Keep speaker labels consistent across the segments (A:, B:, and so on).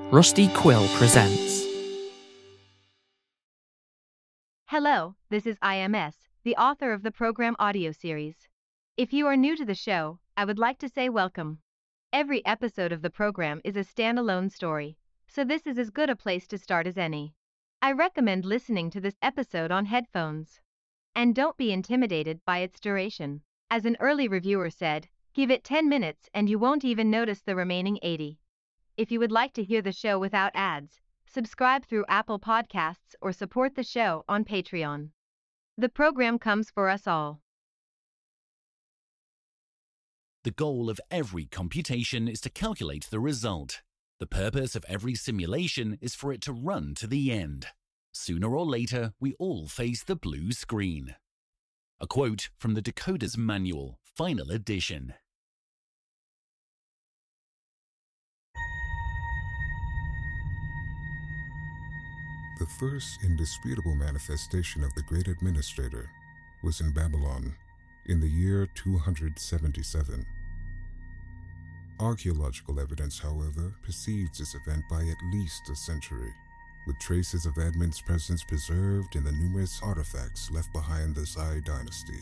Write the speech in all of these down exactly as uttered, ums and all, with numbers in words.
A: Rusty Quill presents.
B: Hello, this is I M S, the author of the program audio series. If you are new to the show, I would like to say welcome. Every episode of the program is a standalone story, so this is as good a place to start as any. I recommend listening to this episode on headphones. And don't be intimidated by its duration. As an early reviewer said, give it ten minutes and you won't even notice the remaining eighty. If you would like to hear the show without ads, subscribe through Apple Podcasts or support the show on Patreon. The program comes for us all.
C: The goal of every computation is to calculate the result. The purpose of every simulation is for it to run to the end. Sooner or later, we all face the blue screen. A quote from the Decoder's Manual, Final Edition.
D: The first indisputable manifestation of the Great Administrator was in Babylon in the year two hundred seventy-seven. Archaeological evidence, however, precedes this event by at least a century, with traces of Admin's presence preserved in the numerous artifacts left behind the Zhai dynasty.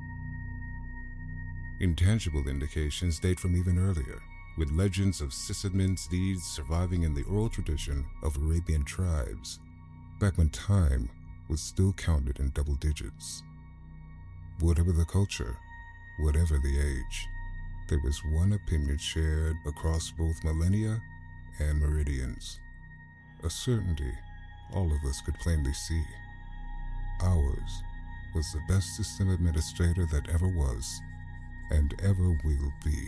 D: Intangible indications date from even earlier, with legends of Sysadmin's deeds surviving in the oral tradition of Arabian tribes, back when time was still counted in double digits. Whatever the culture, whatever the age, there was one opinion shared across both millennia and meridians. A certainty all of us could plainly see. Ours was the best system administrator that ever was and ever will be.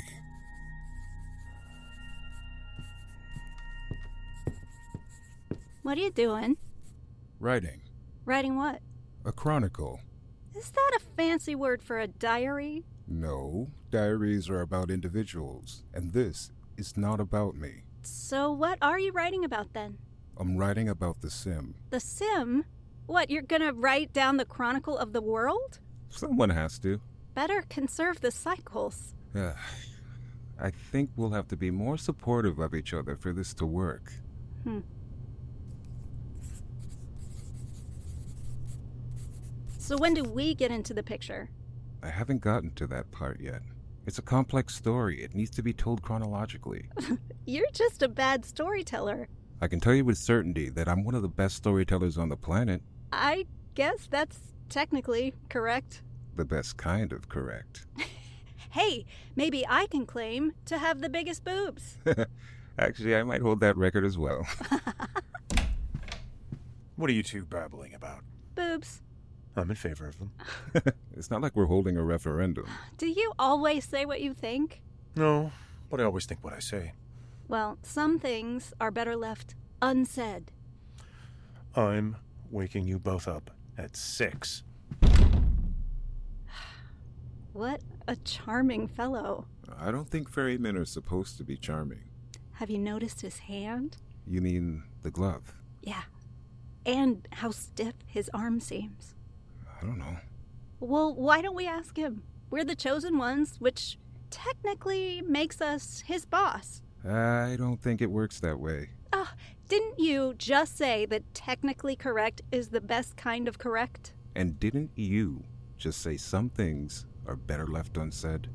E: What are you doing?
D: Writing.
E: Writing what?
D: A chronicle.
E: Is that a fancy word for a diary?
D: No, diaries are about individuals, and this is not about me.
E: So what are you writing about then?
D: I'm writing about the Sim.
E: The Sim? What, you're gonna write down the chronicle of the world?
D: Someone has to.
E: Better conserve the cycles.
D: I think we'll have to be more supportive of each other for this to work.
E: Hmm. So when do we get into the picture?
D: I haven't gotten to that part yet. It's a complex story. It needs to be told chronologically.
E: You're just a bad storyteller.
D: I can tell you with certainty that I'm one of the best storytellers on the planet.
E: I guess that's technically correct.
D: The best kind of correct.
E: Hey, maybe I can claim to have the biggest boobs.
D: Actually, I might hold that record as well.
F: What are you two babbling about?
E: Boobs.
F: I'm in favor of them.
D: It's not like we're holding a referendum.
E: Do you always say what you think?
F: No, but I always think what I say.
E: Well, some things are better left unsaid.
F: I'm waking you both up at six.
E: What a charming fellow.
D: I don't think ferrymen are supposed to be charming.
E: Have you noticed his hand?
D: You mean the glove?
E: Yeah. And how stiff his arm seems.
D: I don't know.
E: Well, why don't we ask him? We're the chosen ones, which technically makes us his boss.
D: I don't think it works that way.
E: Oh, didn't you just say that technically correct is the best kind of correct?
D: And didn't you just say some things are better left unsaid?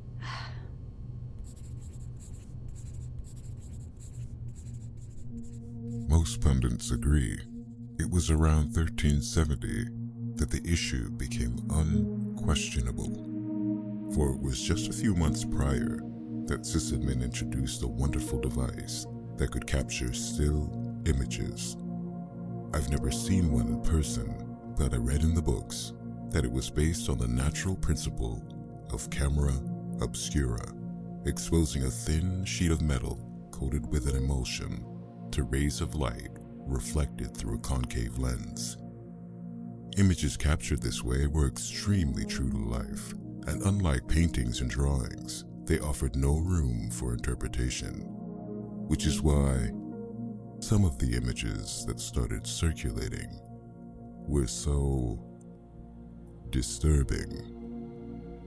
D: Most pundits agree. It was around thirteen seventy that the issue became unquestionable. For it was just a few months prior that Sysadmin introduced a wonderful device that could capture still images. I've never seen one in person, but I read in the books that it was based on the natural principle of camera obscura, exposing a thin sheet of metal coated with an emulsion to rays of light reflected through a concave lens. Images captured this way were extremely true to life, and unlike paintings and drawings, they offered no room for interpretation, which is why some of the images that started circulating were so disturbing.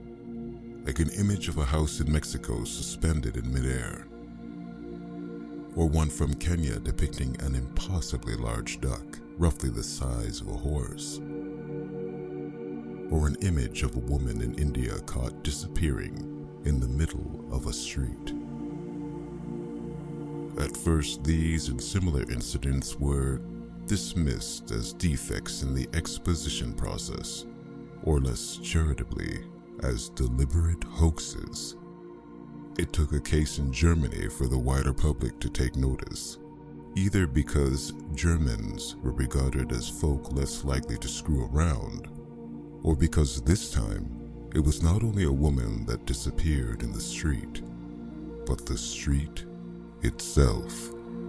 D: Like an image of a house in Mexico suspended in midair. or one from Kenya depicting an impossibly large duck, roughly the size of a horse, or an image of a woman in India caught disappearing in the middle of a street. At first, these and similar incidents were dismissed as defects in the exposition process, or less charitably, as deliberate hoaxes. It took a case in Germany for the wider public to take notice, either because Germans were regarded as folk less likely to screw around, or because this time it was not only a woman that disappeared in the street, but the street itself.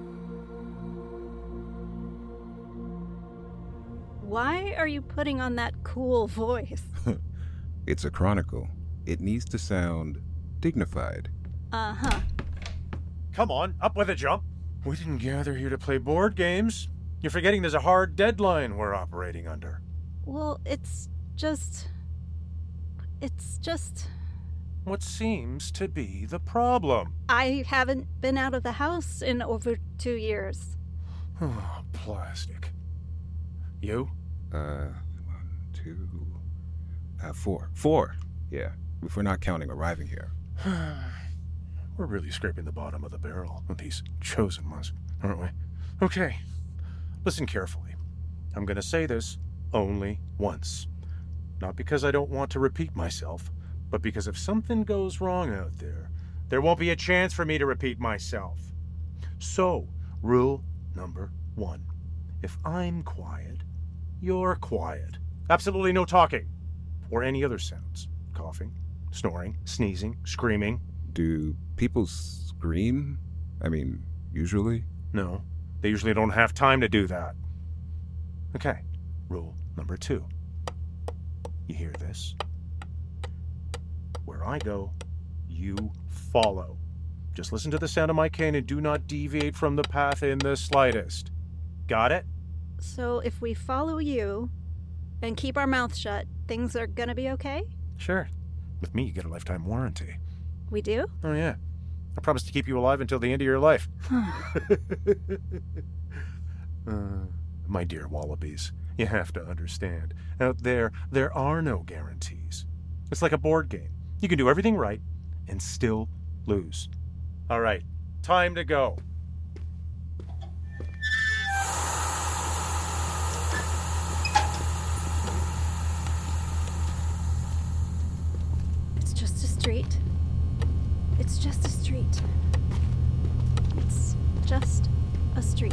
E: Why are you putting on that cool voice?
G: It's a chronicle. It needs to sound dignified.
E: Uh-huh.
F: Come on, up with a jump. We didn't gather here to play board games. You're forgetting there's a hard deadline we're operating under.
E: Well, it's just... It's just...
F: What seems to be the problem?
E: I haven't been out of the house in over two years.
F: Oh, plastic. You?
G: Uh, one, two... Uh, four. Four, yeah. If we're not counting arriving here.
F: We're really scraping the bottom of the barrel with these chosen ones, aren't we? Okay, listen carefully. I'm going to say this only once. Not because I don't want to repeat myself, but because if something goes wrong out there, there won't be a chance for me to repeat myself. So, rule number one. If I'm quiet, you're quiet. Absolutely no talking. Or any other sounds. Coughing, snoring, sneezing, screaming.
G: Do people scream? I mean, usually?
F: No, they usually don't have time to do that. Okay, rule number two. You hear this? Where I go, you follow. Just listen to the sound of my cane and do not deviate from the path in the slightest. Got it?
E: So if we follow you and keep our mouth shut, things are gonna be okay?
F: Sure. With me, you get a lifetime warranty.
E: We do?
F: Oh, yeah. I promise to keep you alive until the end of your life. uh, my dear wallabies, you have to understand. Out there, there are no guarantees. It's like a board game. You can do everything right and still lose. All right, time to go.
E: It's just a street. It's just a street. It's just a street.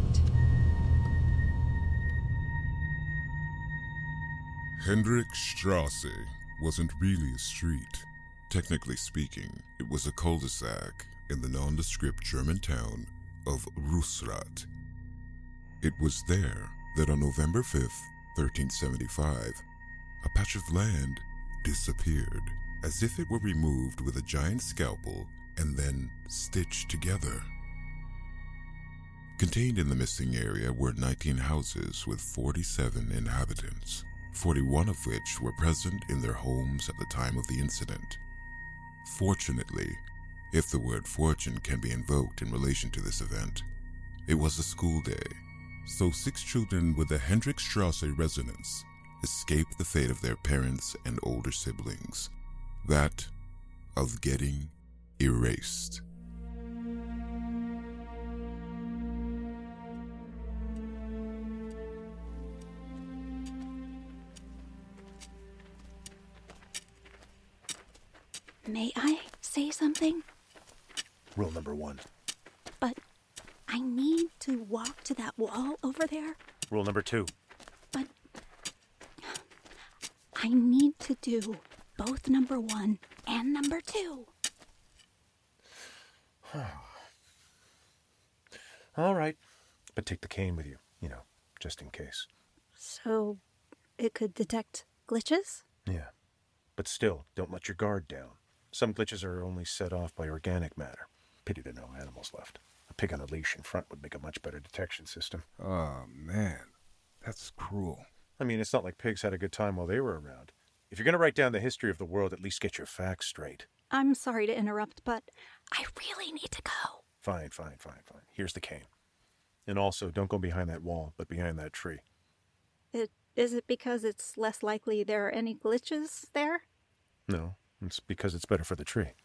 D: Hendrickstrasse wasn't really a street. Technically speaking, it was a cul-de-sac in the nondescript German town of Russrath. It was there that on November fifth, thirteen seventy-five, a patch of land disappeared, as if it were removed with a giant scalpel and then stitched together. Contained in the missing area were nineteen houses with forty-seven inhabitants, forty-one of which were present in their homes at the time of the incident. Fortunately, if the word fortune can be invoked in relation to this event, it was a school day, so six children with the Hendrickstrasse residence escaped the fate of their parents and older siblings, that of getting erased.
E: May I say something?
F: Rule number one.
E: But I need to walk to that wall over there.
F: Rule number two.
E: But I need to do both number one and number two.
F: All right. But take the cane with you, you know, just in case.
E: So it could detect glitches?
F: Yeah. But still, don't let your guard down. Some glitches are only set off by organic matter. Pity there are no animals left. A pig on a leash in front would make a much better detection system.
G: Oh, man. That's cruel.
F: I mean, it's not like pigs had a good time while they were around. If you're going to write down the history of the world, at least get your facts straight.
E: I'm sorry to interrupt, but I really need to go.
F: Fine, fine, fine, fine. Here's the cane. And also, don't go behind that wall, but behind that tree.
E: It, is it because it's less likely there are any glitches there?
F: No, it's because it's better for the tree.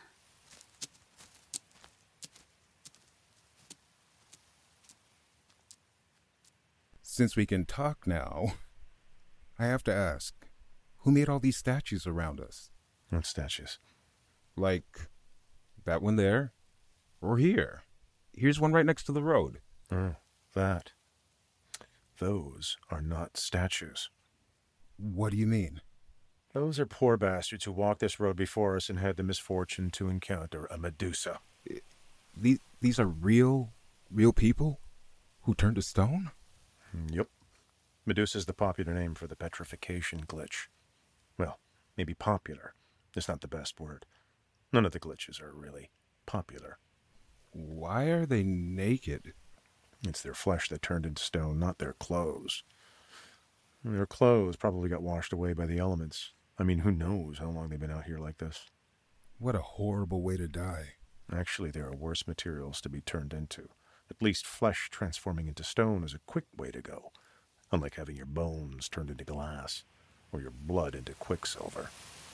G: Since we can talk now, I have to ask, who made all these statues around us?
F: What statues?
G: Like that one there? Or here? Here's one right next to the road.
F: Oh, that. Those are not statues.
G: What do you mean?
F: Those are poor bastards who walked this road before us and had the misfortune to encounter a Medusa.
G: These, these are real, real people who turned to stone?
F: Yep. Medusa is the popular name for the petrification glitch. Well, maybe popular. It's not the best word. None of the glitches are really popular.
G: Why are they naked?
F: It's their flesh that turned into stone, not their clothes. Their clothes probably got washed away by the elements. I mean, who knows how long they've been out here like this?
G: What a horrible way to die.
F: Actually, there are worse materials to be turned into. At least flesh transforming into stone is a quick way to go, unlike having your bones turned into glass or your blood into quicksilver.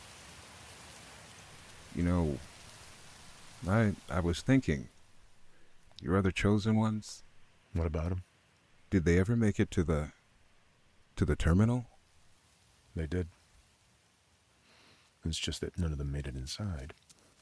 G: You know, I I was thinking, your other chosen ones,
F: What about them?
G: did they ever make it to the to the terminal?
F: They did. It's just that none of them made it inside.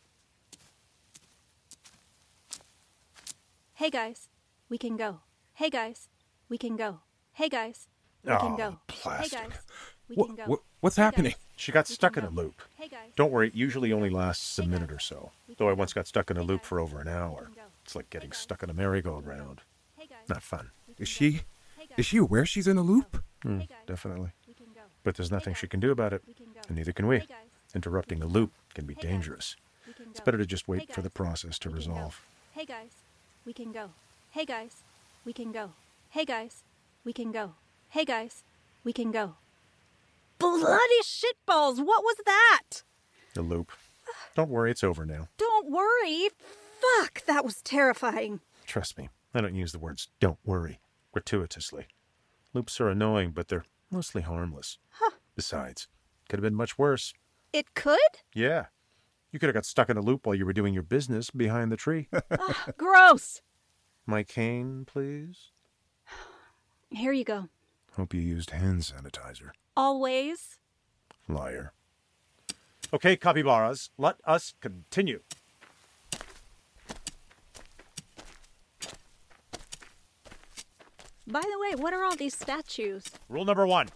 E: Hey guys, we can go. Hey guys, we can go. Hey guys, we
F: Oh,
E: can go.
F: plastic.
E: Hey guys, we
G: What,
E: can go.
G: what what's
E: Hey,
G: happening?
E: guys,
F: She got
E: we
F: stuck
E: can
F: in a
E: go.
F: loop.
E: Hey guys.
F: Don't worry, it usually only lasts a
E: Hey,
F: minute
E: guys.
F: or so.
E: We
F: Though I
E: can
F: once
E: go.
F: got stuck in a
E: Hey,
F: loop
E: guys.
F: for over an
E: We
F: hour.
E: can go.
F: It's like getting
E: Hey, guys.
F: stuck in a merry-go-round.
E: Hey guys,
F: Not fun.
E: we can
G: Is
E: go.
G: she
E: Hey, guys.
G: is she aware she's in a loop?
F: Mm,
E: Hey, guys.
F: definitely.
E: We can go.
F: But there's
E: Hey,
F: nothing
E: guys.
F: she can do about it,
E: We can go.
F: and neither can we.
E: Hey, guys.
F: Interrupting a loop can be
E: Hey, guys.
F: dangerous.
E: We can
F: It's
E: go.
F: better to just
E: Hey,
F: wait for the
E: guys.
F: process to
E: We can go.
F: resolve.
E: Hey guys, we can go. Hey guys, we can go. Hey guys, we can go. Hey guys, we can go. Bloody shitballs, what was that?
F: The loop. Don't worry, it's over now.
E: Don't worry. Fuck, that was terrifying.
F: Trust me, I don't use the words "don't worry" gratuitously. Loops are annoying, but they're mostly harmless.
E: Huh.
F: Besides, could have been much worse.
E: It could?
F: Yeah. You could have got stuck in a loop while you were doing your business behind the tree.
E: Ugh, gross.
F: My cane, please?
E: Here you go.
F: Hope you used hand sanitizer.
E: Always.
F: Liar. Okay, capybaras, let us continue.
E: By the way, what are all these statues?
F: Rule number one.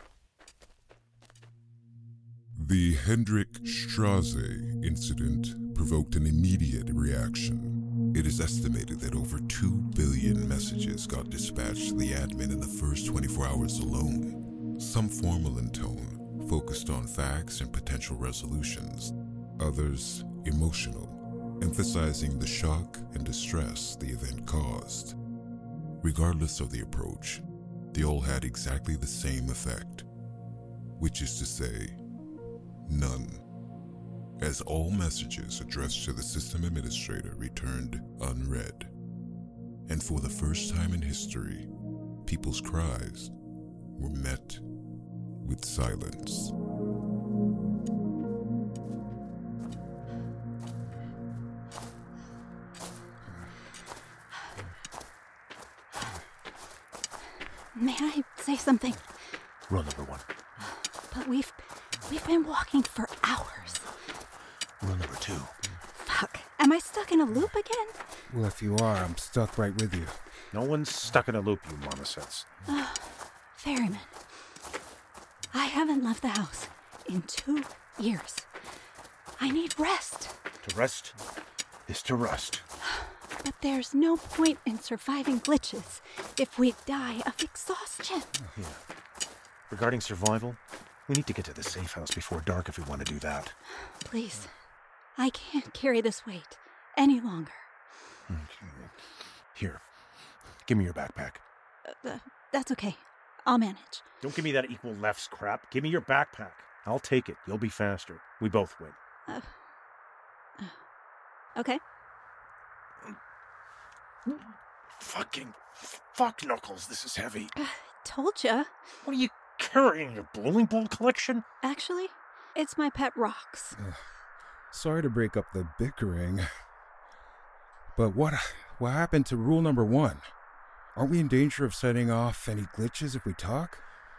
D: The Hendrik Strasse incident provoked an immediate reaction. It is estimated that over two billion messages got dispatched to the admin in the first twenty-four hours alone. Some formal in tone, focused on facts and potential resolutions. Others emotional, emphasizing the shock and distress the event caused. Regardless of the approach, they all had exactly the same effect, which is to say, none, as all messages addressed to the system administrator returned unread. And for the first time in history, people's cries were met with silence.
E: May I say something?
F: Rule number one.
E: But we've we've been walking for hours.
F: Rule number two.
E: Fuck. Am I stuck in a loop again?
G: Well, if you are, I'm stuck right with you.
F: No one's stuck in a loop, you marmosets.
E: Ferryman. I haven't left the house in two years. I need rest.
F: To rest is to rust.
E: But there's no point in surviving glitches if we die of exhaustion.
F: Yeah. Regarding survival, we need to get to the safe house before dark if we want to do that.
E: Please. I can't carry this weight any longer.
F: Here, give me your backpack.
E: Uh, uh, that's okay. I'll manage.
F: Don't give me that equal lefts crap. Give me your backpack. I'll take it. You'll be faster. We both win.
E: Uh, uh, okay.
F: Fucking fuck, Knuckles, this is heavy.
E: Told ya.
F: What are you carrying, your bowling ball collection?
E: Actually, it's my pet rocks.
G: Uh, sorry to break up the bickering, but what what happened to rule number one? Aren't we in danger of setting off any glitches if we talk?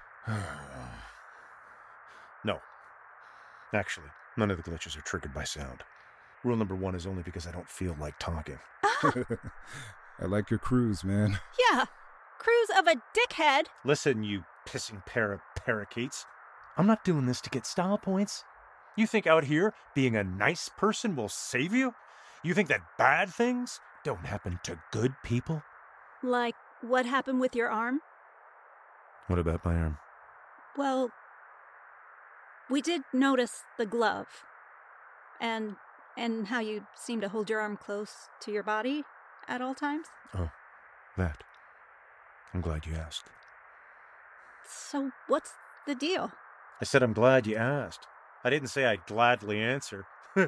F: No. Actually, none of the glitches are triggered by sound. Rule number one is only because I don't feel like talking.
G: I like your cruise, man.
E: Yeah, cruise of a dickhead.
F: Listen, you pissing pair of parakeets. I'm not doing this to get style points. You think out here being a nice person will save you? You think that bad things don't happen to good people?
E: Like what happened with your arm?
F: What about my arm?
E: Well, we did notice the glove. And and how you seem to hold your arm close to your body at all times.
F: Oh, that. I'm glad you asked.
E: So what's the deal?
F: I said I'm glad you asked. I didn't say I'd gladly answer.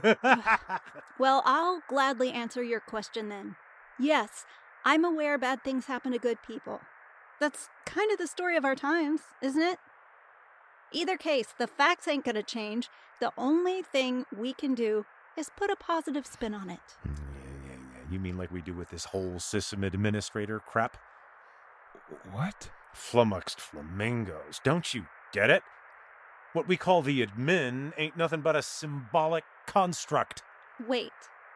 E: Well, I'll gladly answer your question then. Yes, I'm aware bad things happen to good people. That's kind of the story of our times, isn't it? Either case, the facts ain't gonna change. The only thing we can do is put a positive spin on it.
F: Yeah, yeah, yeah. You mean like we do with this whole system administrator crap?
G: What?
F: Flummoxed flamingos. Don't you get it? What we call the admin ain't nothing but a symbolic construct.
E: Wait.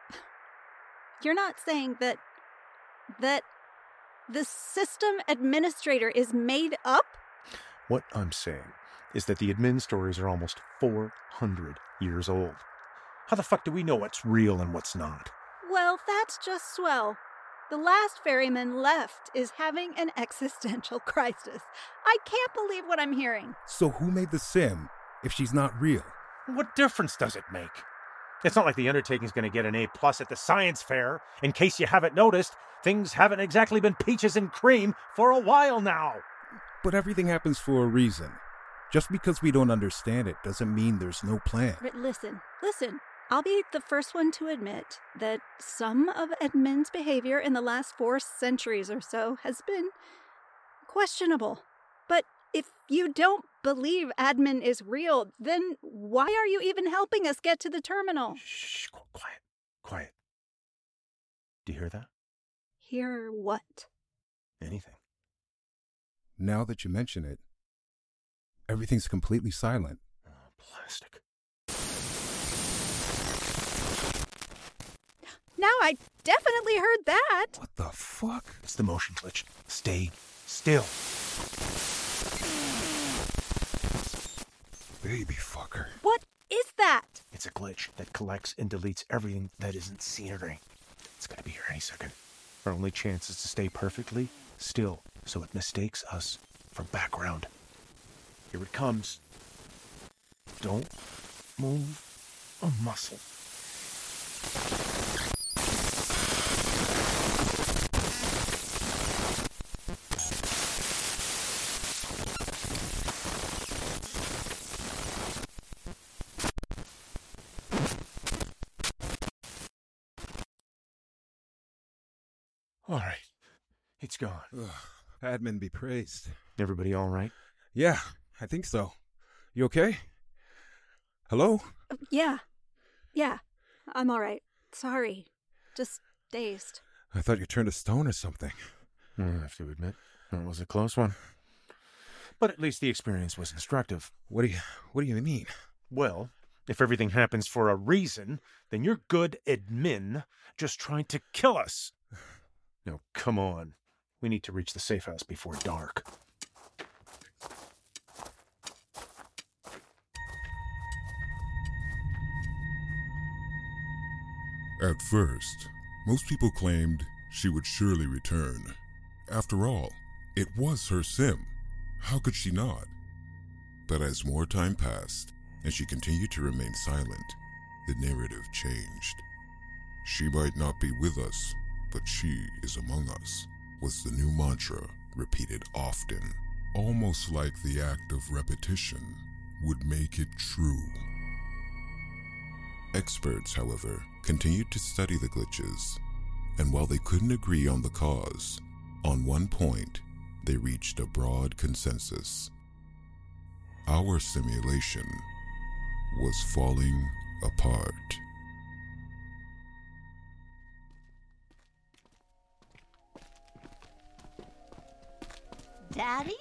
E: You're not saying that... that the system administrator is made up?
F: What I'm saying is that the admin stories are almost four hundred years old. How the fuck do we know what's real and what's not?
E: Well, that's just swell. The last ferryman left is having an existential crisis. I can't believe what I'm hearing.
G: So who made the sim if she's not real?
F: What difference does it make? It's not like the undertaking's going to get an A plus at the science fair. In case you haven't noticed, things haven't exactly been peaches and cream for a while now.
G: But everything happens for a reason. Just because we don't understand it doesn't mean there's no plan.
E: But listen, listen. I'll be the first one to admit that some of admin's behavior in the last four centuries or so has been questionable. But if you don't believe admin is real, then why are you even helping us get to the terminal?
F: Shh, quiet, quiet. Do you hear that?
E: Hear what?
F: Anything.
G: Now that you mention it, everything's completely silent.
F: Oh, plastic.
E: Now I definitely heard that.
G: What the fuck?
F: It's the motion glitch. Stay still.
G: Baby fucker.
E: What is that?
F: It's a glitch that collects and deletes everything that isn't scenery. It's gonna be here any second. Our only chance is to stay perfectly still so it mistakes us for background. Here it comes. Don't move a muscle. All right. It's gone.
G: Ugh, admin be praised.
F: Everybody all right?
G: Yeah, I think so. You okay? Hello?
E: Uh, yeah. Yeah. I'm all right. Sorry. Just dazed.
G: I thought you turned to stone or something.
F: I have to admit, that was a close one. But at least the experience was instructive.
G: What do you What do you mean?
F: Well, if everything happens for a reason, then you're good admin just trying to kill us. No, come on. We need to reach the safe house before dark.
D: At first, most people claimed she would surely return. After all, it was her sim. How could she not? But as more time passed, and she continued to remain silent, the narrative changed. She might not be with us, but she is among us, was the new mantra repeated often, almost like the act of repetition would make it true. Experts, however, continued to study the glitches And while they couldn't agree on the cause, on one point, they reached a broad consensus. Our simulation was falling apart.
H: Daddy?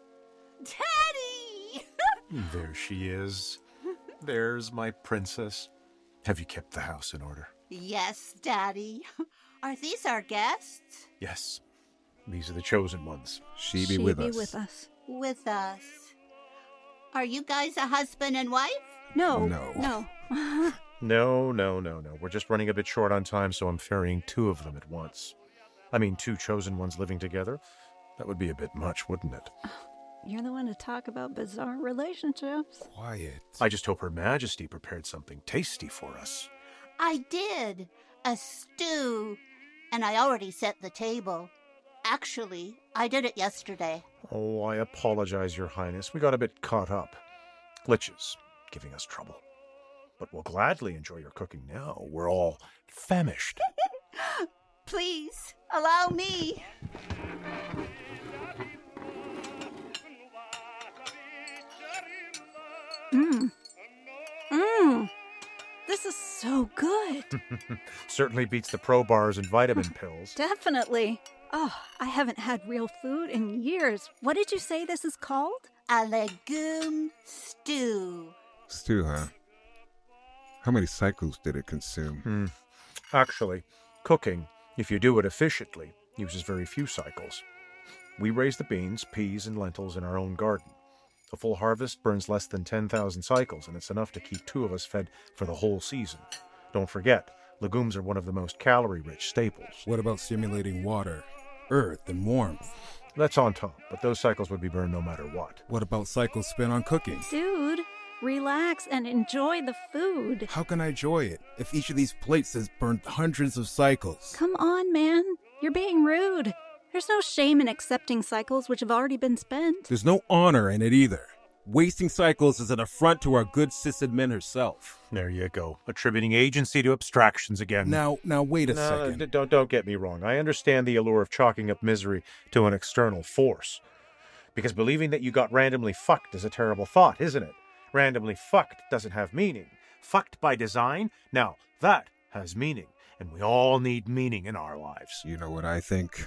H: Daddy!
F: There she is. There's my princess. Have you kept the house in order?
H: Yes, Daddy. Are these our guests?
F: Yes. These are the chosen ones.
G: She be
E: She
G: with
E: be
G: us.
E: with us.
H: With us. Are you guys a husband and wife?
E: No.
G: No.
E: No.
F: No, no, no, no. We're just running a bit short on time, so I'm ferrying two of them at once. I mean, two chosen ones living together? That would be a bit much, wouldn't it?
E: You're the one to talk about bizarre relationships.
G: Quiet.
F: I just hope Her Majesty prepared something tasty for us.
H: I did. A stew. And I already set the table. Actually, I did it yesterday.
F: Oh, I apologize, Your Highness. We got a bit caught up. Glitches, giving us trouble. But we'll gladly enjoy your cooking now. We're all famished.
H: Please, allow me.
E: Mmm. Mmm. This is so good.
F: Certainly beats the pro bars and vitamin pills.
E: Definitely. Oh, I haven't had real food in years. What did you say this is called?
H: A legume stew.
G: Stew, huh? How many cycles did it consume?
F: Hmm. Actually, cooking, if you do it efficiently, uses very few cycles. We raise the beans, peas, and lentils in our own garden. A full harvest burns less than ten thousand cycles, and it's enough to keep two of us fed for the whole season. Don't forget, legumes are one of the most calorie-rich staples.
G: What about stimulating water, earth, and warmth?
F: That's on top, but those cycles would be burned no matter what.
G: What about cycles spent on cooking?
E: Dude, relax and enjoy the food.
G: How can I enjoy it if each of these plates has burned hundreds of cycles?
E: Come on, man. You're being rude. There's no shame in accepting cycles which have already been spent.
G: There's no honor in it either. Wasting cycles is an affront to our good Sis Admin herself.
F: There you go, attributing agency to abstractions again.
G: Now, now wait a
F: no,
G: second.
F: d- don't don't get me wrong. I understand the allure of chalking up misery to an external force, because believing that you got randomly fucked is a terrible thought, isn't it? Randomly fucked doesn't have meaning. Fucked by design, now that has meaning, and we all need meaning in our lives.
G: You know what I think?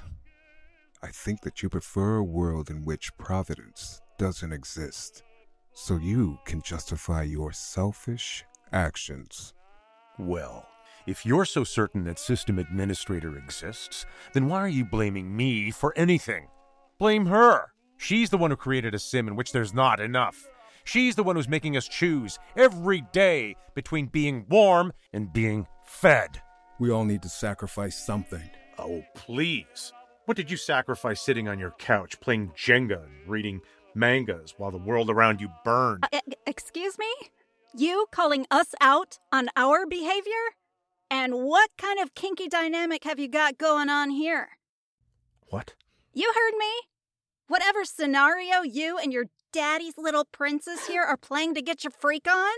G: I think that you prefer a world in which providence doesn't exist, so you can justify your selfish actions.
F: Well, if you're so certain that System Administrator exists, then why are you blaming me for anything? Blame her. She's the one who created a sim in which there's not enough. She's the one who's making us choose every day between being warm and being fed.
G: We all need to sacrifice something.
F: Oh, please. What did you sacrifice sitting on your couch, playing Jenga and reading mangas while the world around you burned?
E: Uh, e- excuse me? You calling us out on our behavior? And what kind of kinky dynamic have you got going on here?
F: What?
E: You heard me. Whatever scenario you and your daddy's little princess here are playing to get your freak on?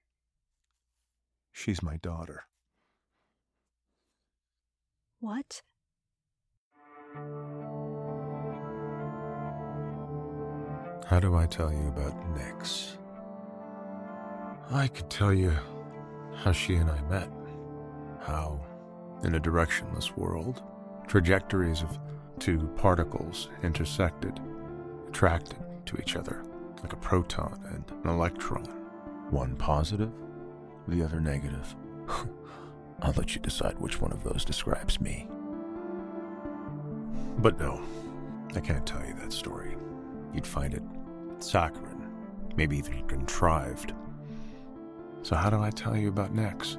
F: She's my daughter.
E: What?
F: How do I tell you about Nyx? I could tell you how she and I met. How, in a directionless world, trajectories of two particles intersected, attracted to each other, like a proton and an electron. One positive, the other negative. I'll let you decide which one of those describes me. But no, I can't tell you that story. You'd find it saccharine, maybe even contrived. So how do I tell you about Nyx?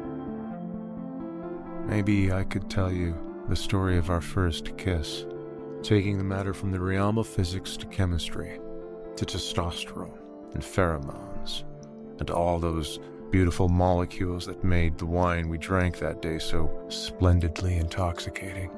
F: Maybe I could tell you the story of our first kiss, taking the matter from the realm of physics to chemistry, to testosterone and pheromones, and all those beautiful molecules that made the wine we drank that day so splendidly intoxicating.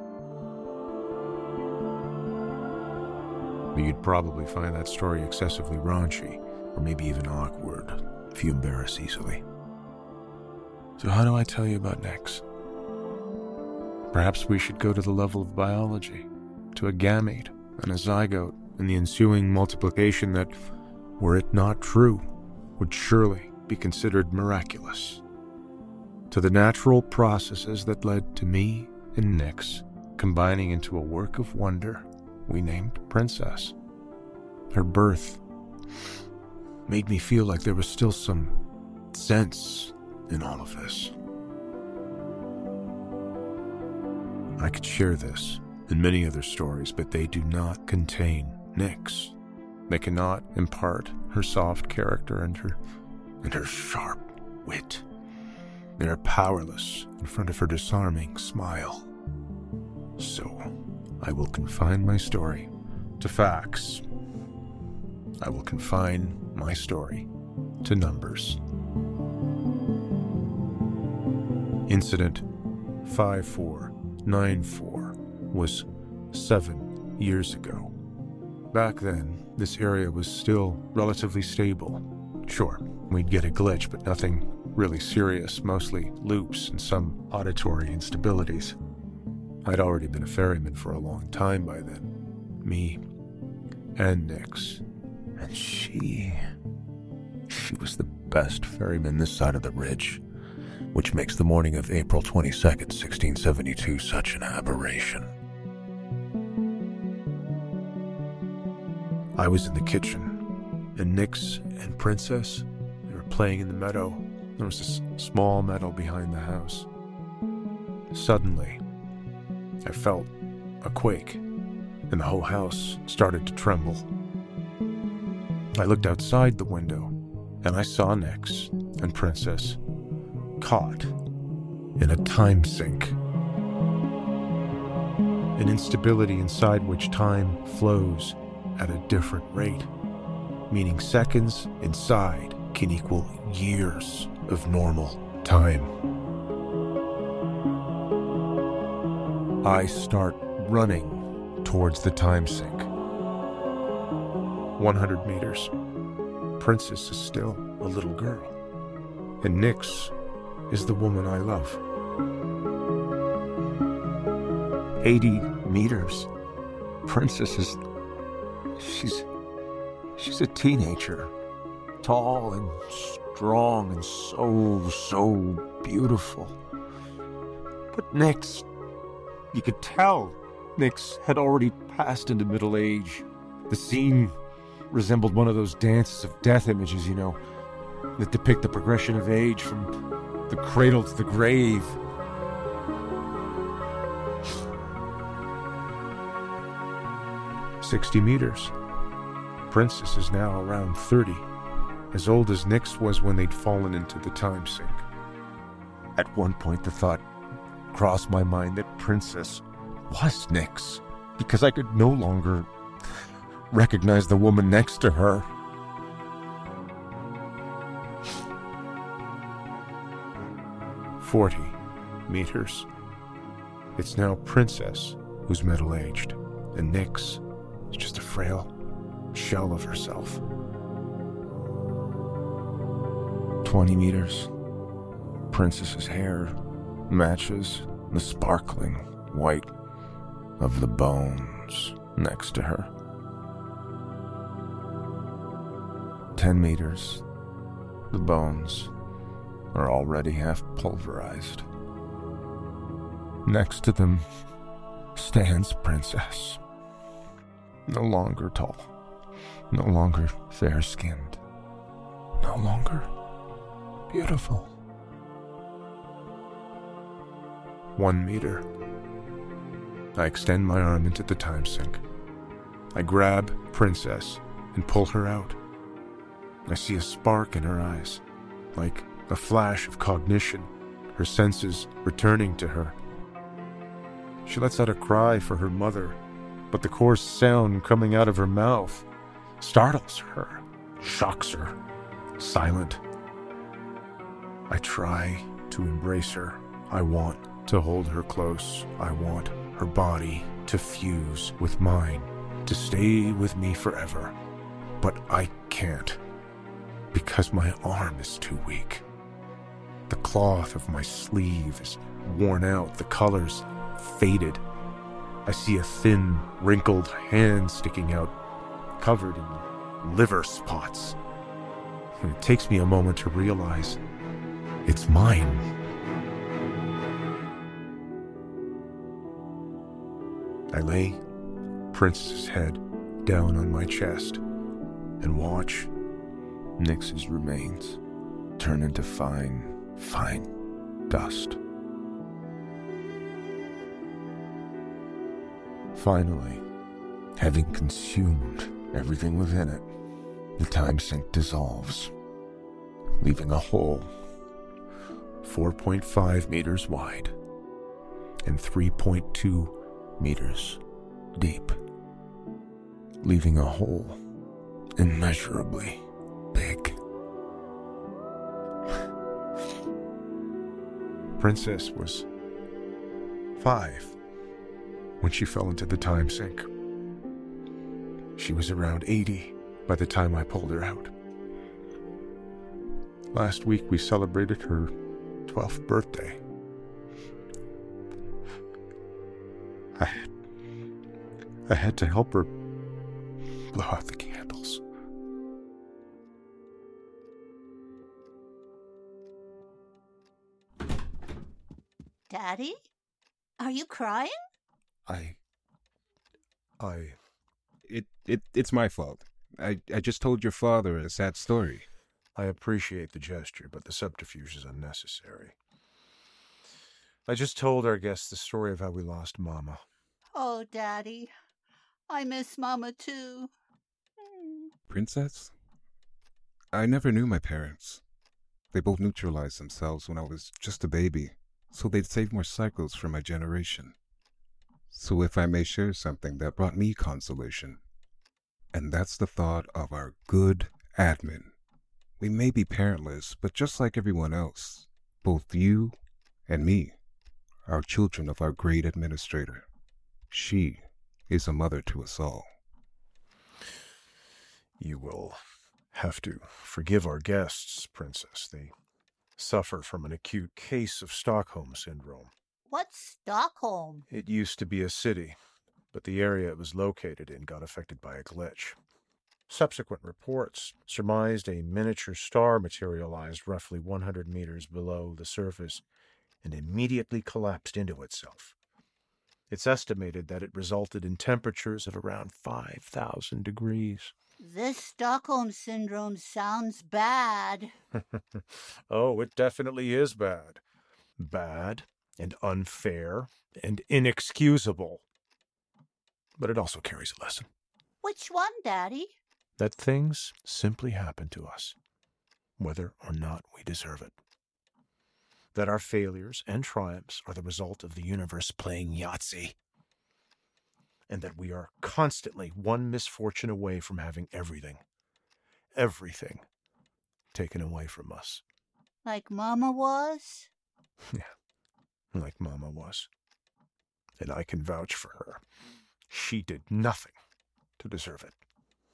F: But you'd probably find that story excessively raunchy, or maybe even awkward, if you embarrass easily. So how do I tell you about Nyx? Perhaps we should go to the level of biology, to a gamete and a zygote, and the ensuing multiplication that, were it not true, would surely be considered miraculous. To the natural processes that led to me and Nyx combining into a work of wonder we named Princess. Her birth made me feel like there was still some sense in all of this. I could share this and many other stories, but they do not contain Nyx. They cannot impart her soft character and her and her sharp wit. They are powerless in front of her disarming smile. So, I will confine my story to facts. I will confine my story to numbers. Incident five four nine four was seven years ago. Back then, this area was still relatively stable. Sure, we'd get a glitch, but nothing really serious, mostly loops and some auditory instabilities. I'd already been a ferryman for a long time by then. Me and Nyx. And she... She was the best ferryman this side of the ridge, which makes the morning of April twenty-second, sixteen seventy-two such an aberration. I was in the kitchen, and Nyx and Princess, they were playing in the meadow. There was a s- small meadow behind the house. Suddenly, I felt a quake, and the whole house started to tremble. I looked outside the window, and I saw Nyx and Princess caught in a time sink. An instability inside which time flows at a different rate, meaning seconds inside can equal years of normal time. I start running towards the time sink. one hundred meters. Princess is still a little girl, and Nyx is the woman I love. eighty meters. Princess is... She's... She's a teenager. Tall and strong and so, so beautiful. But Nyx... You could tell Nyx had already passed into middle age. The scene resembled one of those dances of death images, you know, that depict the progression of age from the cradle to the grave. Sixty meters. Princess is now around thirty, as old as Nyx was when they'd fallen into the time sink. At one point, the thought crossed my mind that Princess was Nyx, because I could no longer recognize the woman next to her. Forty meters. It's now Princess who's middle-aged, and Nyx is just a frail shell of herself. Twenty meters. Princess's hair matches the sparkling white of the bones next to her. Ten meters. The bones are already half pulverized. Next to them stands Princess. No longer tall. No longer fair-skinned. No longer beautiful. One meter. I extend my arm into the time sink. I grab Princess and pull her out. I see a spark in her eyes, like a flash of cognition, her senses returning to her. She lets out a cry for her mother, but the coarse sound coming out of her mouth startles her, shocks her, silent. I try to embrace her. I want to hold her close. I want her body to fuse with mine, to stay with me forever. But I can't, because my arm is too weak. The cloth of my sleeve is worn out, the colors faded. I see a thin, wrinkled hand sticking out, covered in liver spots. And it takes me a moment to realize it's mine. I lay Princess's head down on my chest and watch Nyx's remains turn into fine, fine dust. Finally, having consumed everything within it, the time sink dissolves, leaving a hole four point five meters wide and three point two meters deep, leaving a hole immeasurably big. Princess was five when she fell into the time sink. She was around eighty by the time I pulled her out. Last week we celebrated her twelfth birthday. I had, I had to help her blow out the candles.
H: Daddy? Are you crying?
F: I... I...
G: It, it it's my fault. I, I just told your father a sad story.
F: I appreciate the gesture, but the subterfuge is unnecessary. I just told our guests the story of how we lost Mama.
H: Oh, Daddy. I miss Mama, too.
G: Princess? I never knew my parents. They both neutralized themselves when I was just a baby, so they'd save more cycles for my generation. So if I may share something that brought me consolation, and that's the thought of our good admin. We may be parentless, but just like everyone else, both you and me are children of our great administrator. She is a mother to us all.
F: You will have to forgive our guests, Princess. They suffer from an acute case of Stockholm Syndrome.
H: What's Stockholm?
F: It used to be a city, but the area it was located in got affected by a glitch. Subsequent reports surmised a miniature star materialized roughly one hundred meters below the surface and immediately collapsed into itself. It's estimated that it resulted in temperatures of around five thousand degrees.
H: This Stockholm Syndrome sounds bad.
F: Oh, it definitely is bad. Bad and unfair and inexcusable. But it also carries a lesson.
H: Which one, Daddy?
F: That things simply happen to us, whether or not we deserve it. That our failures and triumphs are the result of the universe playing Yahtzee. And that we are constantly one misfortune away from having everything, everything taken away from us.
H: Like Mama was?
F: Yeah, like Mama was. And I can vouch for her. She did nothing to deserve it.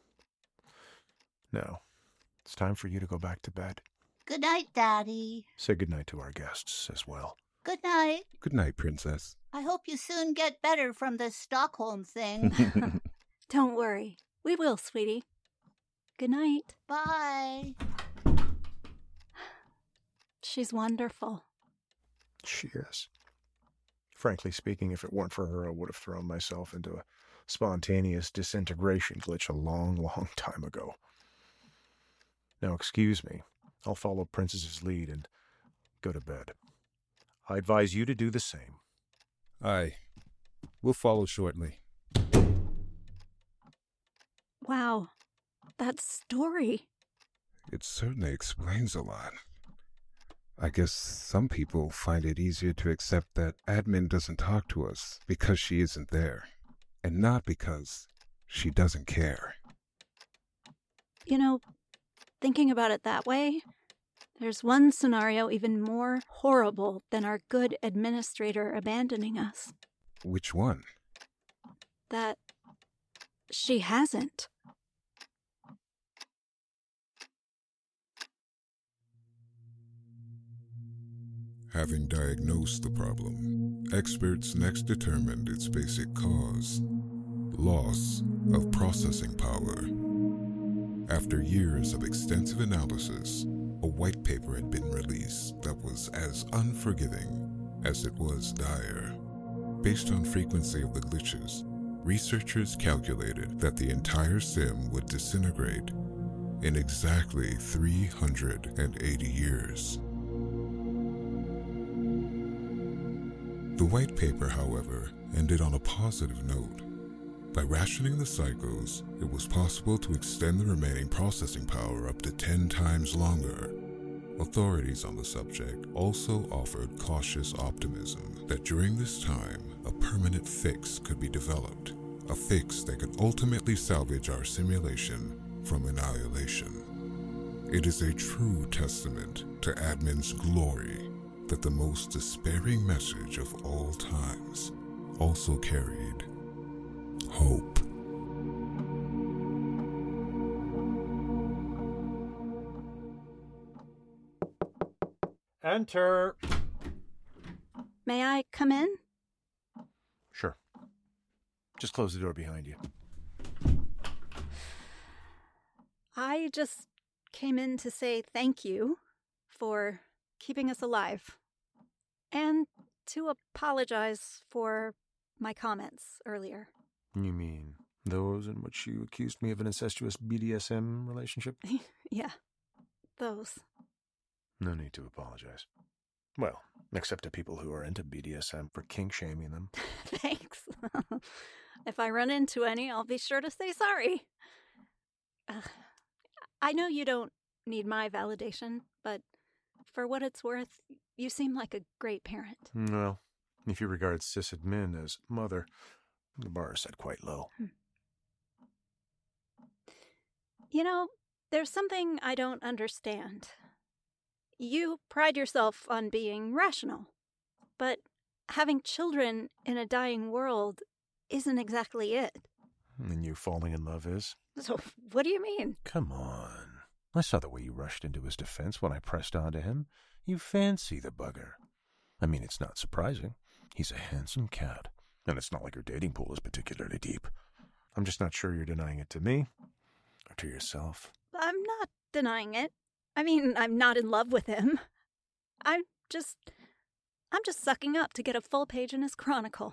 F: Now, it's time for you to go back to bed.
H: Good night, Daddy.
F: Say good night to our guests as well.
H: Good night.
G: Good night, Princess.
H: I hope you soon get better from this Stockholm thing.
E: Don't worry. We will, sweetie. Good night.
H: Bye.
E: She's wonderful.
F: She is. Frankly speaking, if it weren't for her, I would have thrown myself into a spontaneous disintegration glitch a long, long time ago. Now, excuse me. I'll follow Princess's lead and go to bed. I advise you to do the same.
G: Aye. We'll follow shortly.
E: Wow. That story.
G: It certainly explains a lot. I guess some people find it easier to accept that admin doesn't talk to us because she isn't there, and not because she doesn't care.
E: You know, thinking about it that way, there's one scenario even more horrible than our good administrator abandoning us.
G: Which one?
E: That she hasn't.
D: Having diagnosed the problem, experts next determined its basic cause: loss of processing power. After years of extensive analysis, a white paper had been released that was as unforgiving as it was dire. Based on frequency of the glitches, researchers calculated that the entire sim would disintegrate in exactly three hundred eighty years. The white paper, however, ended on a positive note. By rationing the cycles, it was possible to extend the remaining processing power up to ten times longer. Authorities on the subject also offered cautious optimism that during this time, a permanent fix could be developed, a fix that could ultimately salvage our simulation from annihilation. It is a true testament to admin's glory that the most despairing message of all times also carried hope.
F: Enter.
E: May I come in?
F: Sure. Just close the door behind you.
E: I just came in to say thank you for keeping us alive, and to apologize for my comments earlier.
F: You mean those in which you accused me of an incestuous B D S M relationship?
E: Yeah, those.
F: No need to apologize. Well, except to people who are into B D S M for kink-shaming them.
E: Thanks. If I run into any, I'll be sure to say sorry. Uh, I know you don't need my validation, but for what it's worth, you seem like a great parent.
F: Well, if you regard sysadmin as mother, the bar is set quite low.
E: Hmm. You know, there's something I don't understand. You pride yourself on being rational, but having children in a dying world isn't exactly it.
F: And you falling in love is?
E: So, what do you mean?
F: Come on. I saw the way you rushed into his defense when I pressed on to him. You fancy the bugger. I mean, it's not surprising. He's a handsome cat, and it's not like your dating pool is particularly deep. I'm just not sure you're denying it to me or to yourself.
E: I'm not denying it. I mean, I'm not in love with him. I'm just... I'm just sucking up to get a full page in his chronicle.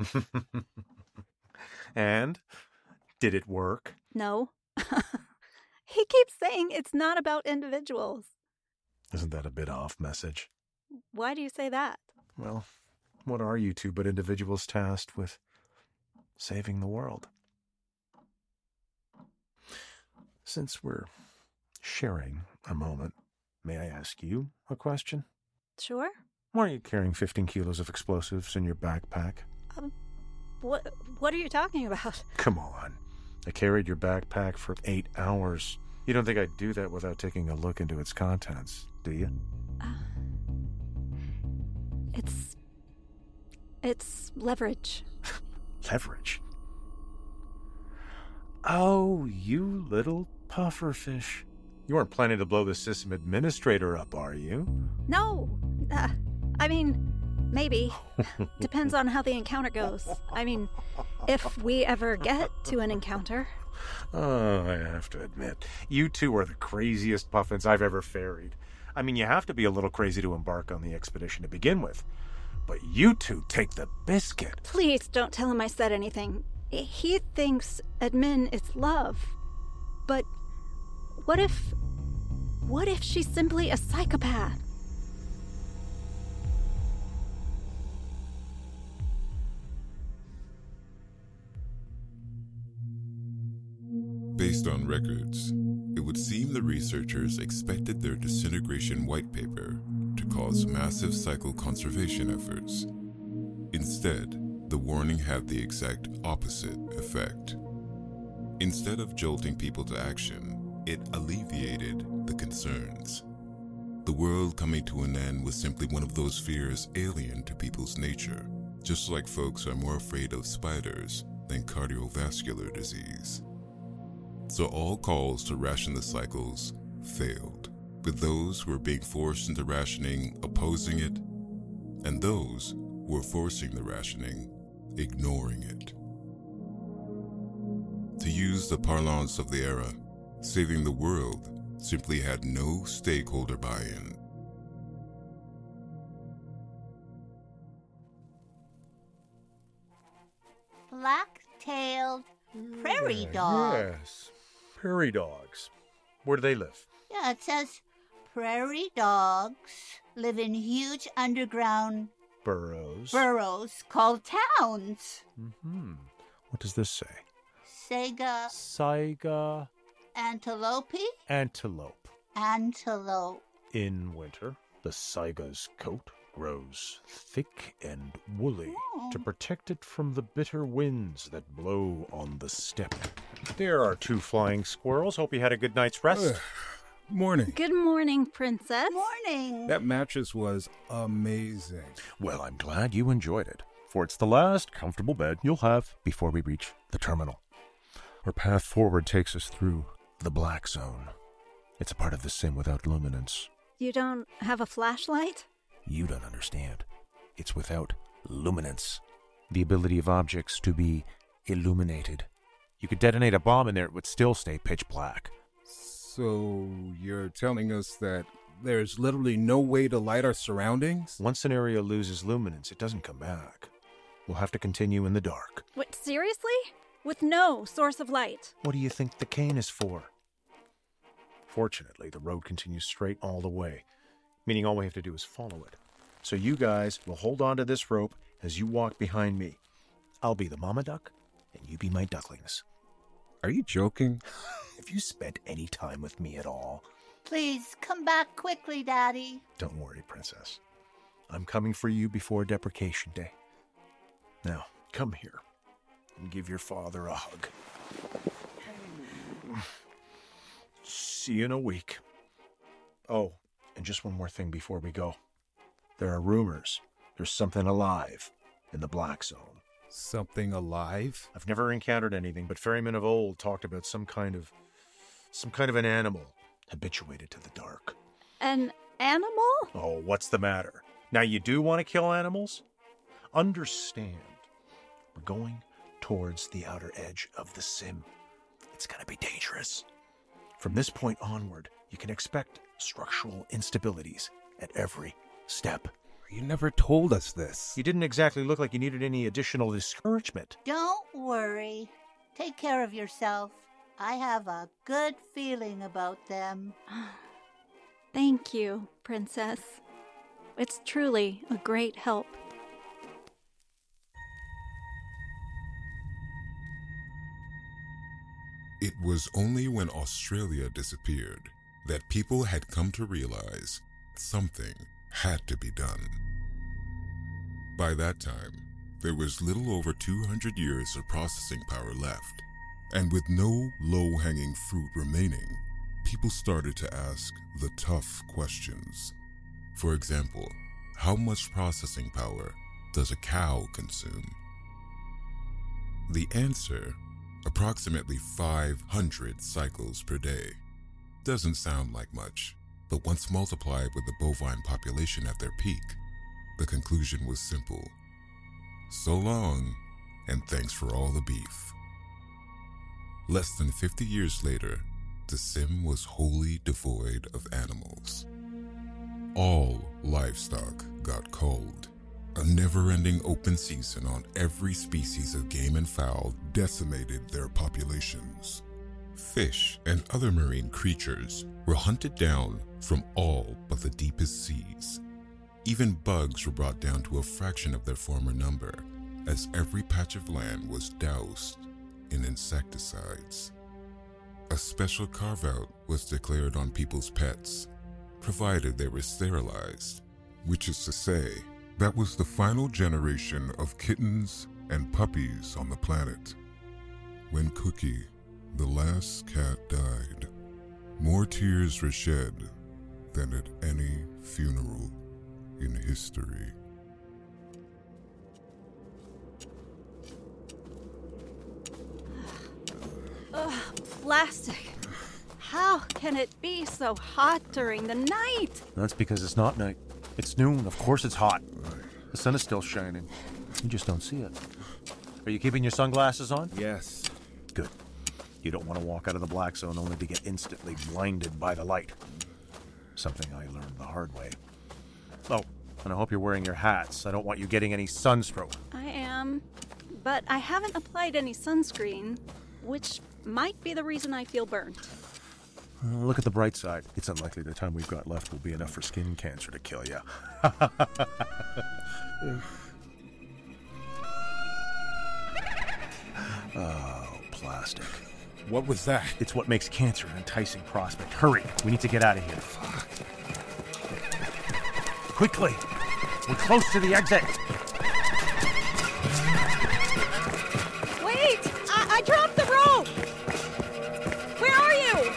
F: And? Did it work?
E: No. He keeps saying it's not about individuals.
F: Isn't that a bit off message?
E: Why do you say that?
F: Well, what are you two but individuals tasked with saving the world? Since we're sharing a moment, may I ask you a question?
E: Sure.
F: Why are you carrying fifteen kilos of explosives in your backpack?
E: Um, what, what are you talking about?
F: Come on. I carried your backpack for eight hours. You don't think I'd do that without taking a look into its contents, do you?
E: Uh, it's... It's leverage.
F: Leverage? Oh, you little pufferfish. You aren't planning to blow the system administrator up, are you?
E: No. Uh, I mean, maybe. Depends on how the encounter goes. I mean, if we ever get to an encounter.
F: Oh, I have to admit, you two are the craziest puffins I've ever ferried. I mean, you have to be a little crazy to embark on the expedition to begin with. But you two take the biscuit.
E: Please don't tell him I said anything. He thinks admin is love. But what if... What if she's simply a psychopath?
D: Based on records, it would seem the researchers expected their disintegration white paper to cause massive cycle conservation efforts. Instead, the warning had the exact opposite effect. Instead of jolting people to action, it alleviated the concerns. The world coming to an end was simply one of those fears alien to people's nature, just like folks are more afraid of spiders than cardiovascular disease. So all calls to ration the cycles failed, with those who were being forced into rationing opposing it and those who were forcing the rationing, ignoring it. To use the parlance of the era, saving the world simply had no stakeholder buy-in.
H: Black-tailed prairie dog.
F: Yes, prairie dogs. Where do they live?
H: Yeah, it says prairie dogs live in huge underground
F: Burrows.
H: burrows called towns.
F: Mm-hmm. What does this say?
H: Saiga
F: Saiga
H: antelope?
F: antelope.
H: Antelope.
F: In winter, the saiga's coat grows thick and woolly
H: Oh.
F: to protect it from the bitter winds that blow on the steppe. There are two flying squirrels. Hope you had a good night's rest.
G: Ugh. Morning.
E: Good morning, Princess.
H: Morning.
G: That mattress was amazing.
F: Well, I'm glad you enjoyed it, for it's the last comfortable bed you'll have before we reach the terminal. Our path forward takes us through the Black Zone. It's a part of the sim without luminance.
E: You don't have a flashlight?
F: You don't understand. It's without luminance. The ability of objects to be illuminated. You could detonate a bomb in there, it would still stay pitch black.
G: So you're telling us that there's literally no way to light our surroundings?
F: Once an area loses luminance, it doesn't come back. We'll have to continue in the dark.
E: What, seriously? With no source of light?
F: What do you think the cane is for? Fortunately, the road continues straight all the way, meaning all we have to do is follow it. So you guys will hold on to this rope as you walk behind me. I'll be the mama duck, and you be my ducklings.
G: Are you joking?
F: Have you spent any time with me at all?
H: Please come back quickly, Daddy.
F: Don't worry, Princess. I'm coming for you before Deprecation Day. Now, come here and give your father a hug. See you in a week. Oh, and just one more thing before we go. There are rumors there's something alive in the Black Zone.
G: Something alive?
F: I've never encountered anything, but ferrymen of old talked about some kind of... some kind of an animal habituated to the dark.
E: An animal?
F: Oh, what's the matter? Now you do want to kill animals? Understand, we're going towards the outer edge of the sim. It's going to be dangerous. From this point onward, you can expect structural instabilities at every step.
G: You never told us this.
F: You didn't exactly look like you needed any additional discouragement.
H: Don't worry. Take care of yourself. I have a good feeling about them.
E: Thank you, Princess. It's truly a great help.
D: It was only when Australia disappeared that people had come to realize something had to be done. By that time, there was little over two hundred years of processing power left, and with no low-hanging fruit remaining, people started to ask the tough questions. For example, how much processing power does a cow consume? The answer, approximately five hundred cycles per day. Doesn't sound like much, but once multiplied with the bovine population at their peak, the conclusion was simple. So long, and thanks for all the beef. Less than fifty years later, the sim was wholly devoid of animals. All livestock got culled. A never-ending open season on every species of game and fowl decimated their populations. Fish and other marine creatures were hunted down from all but the deepest seas. Even bugs were brought down to a fraction of their former number, as every patch of land was doused in insecticides. A special carve-out was declared on people's pets, provided they were sterilized, which is to say, that was the final generation of kittens and puppies on the planet. When Cookie, the last cat, died, more tears were shed than at any funeral in history.
E: Ugh, plastic. How can it be so hot during the night?
F: That's because it's not night. It's noon. Of course it's hot. The sun is still shining. You just don't see it. Are you keeping your sunglasses on?
G: Yes.
F: Good. You don't want to walk out of the black zone only to get instantly blinded by the light. Something I learned the hard way. Oh, and I hope you're wearing your hats. I don't want you getting any sunstroke.
E: I am, but I haven't applied any sunscreen, which might be the reason I feel burned.
F: Uh, look at the bright side. It's unlikely the time we've got left will be enough for skin cancer to kill you. Oh, plastic.
G: What was that?
F: It's what makes cancer an enticing prospect. Hurry, we need to get out of here.
G: Fuck.
F: Quickly! We're close to the exit!
E: Wait! I, I dropped the rope! Where are you?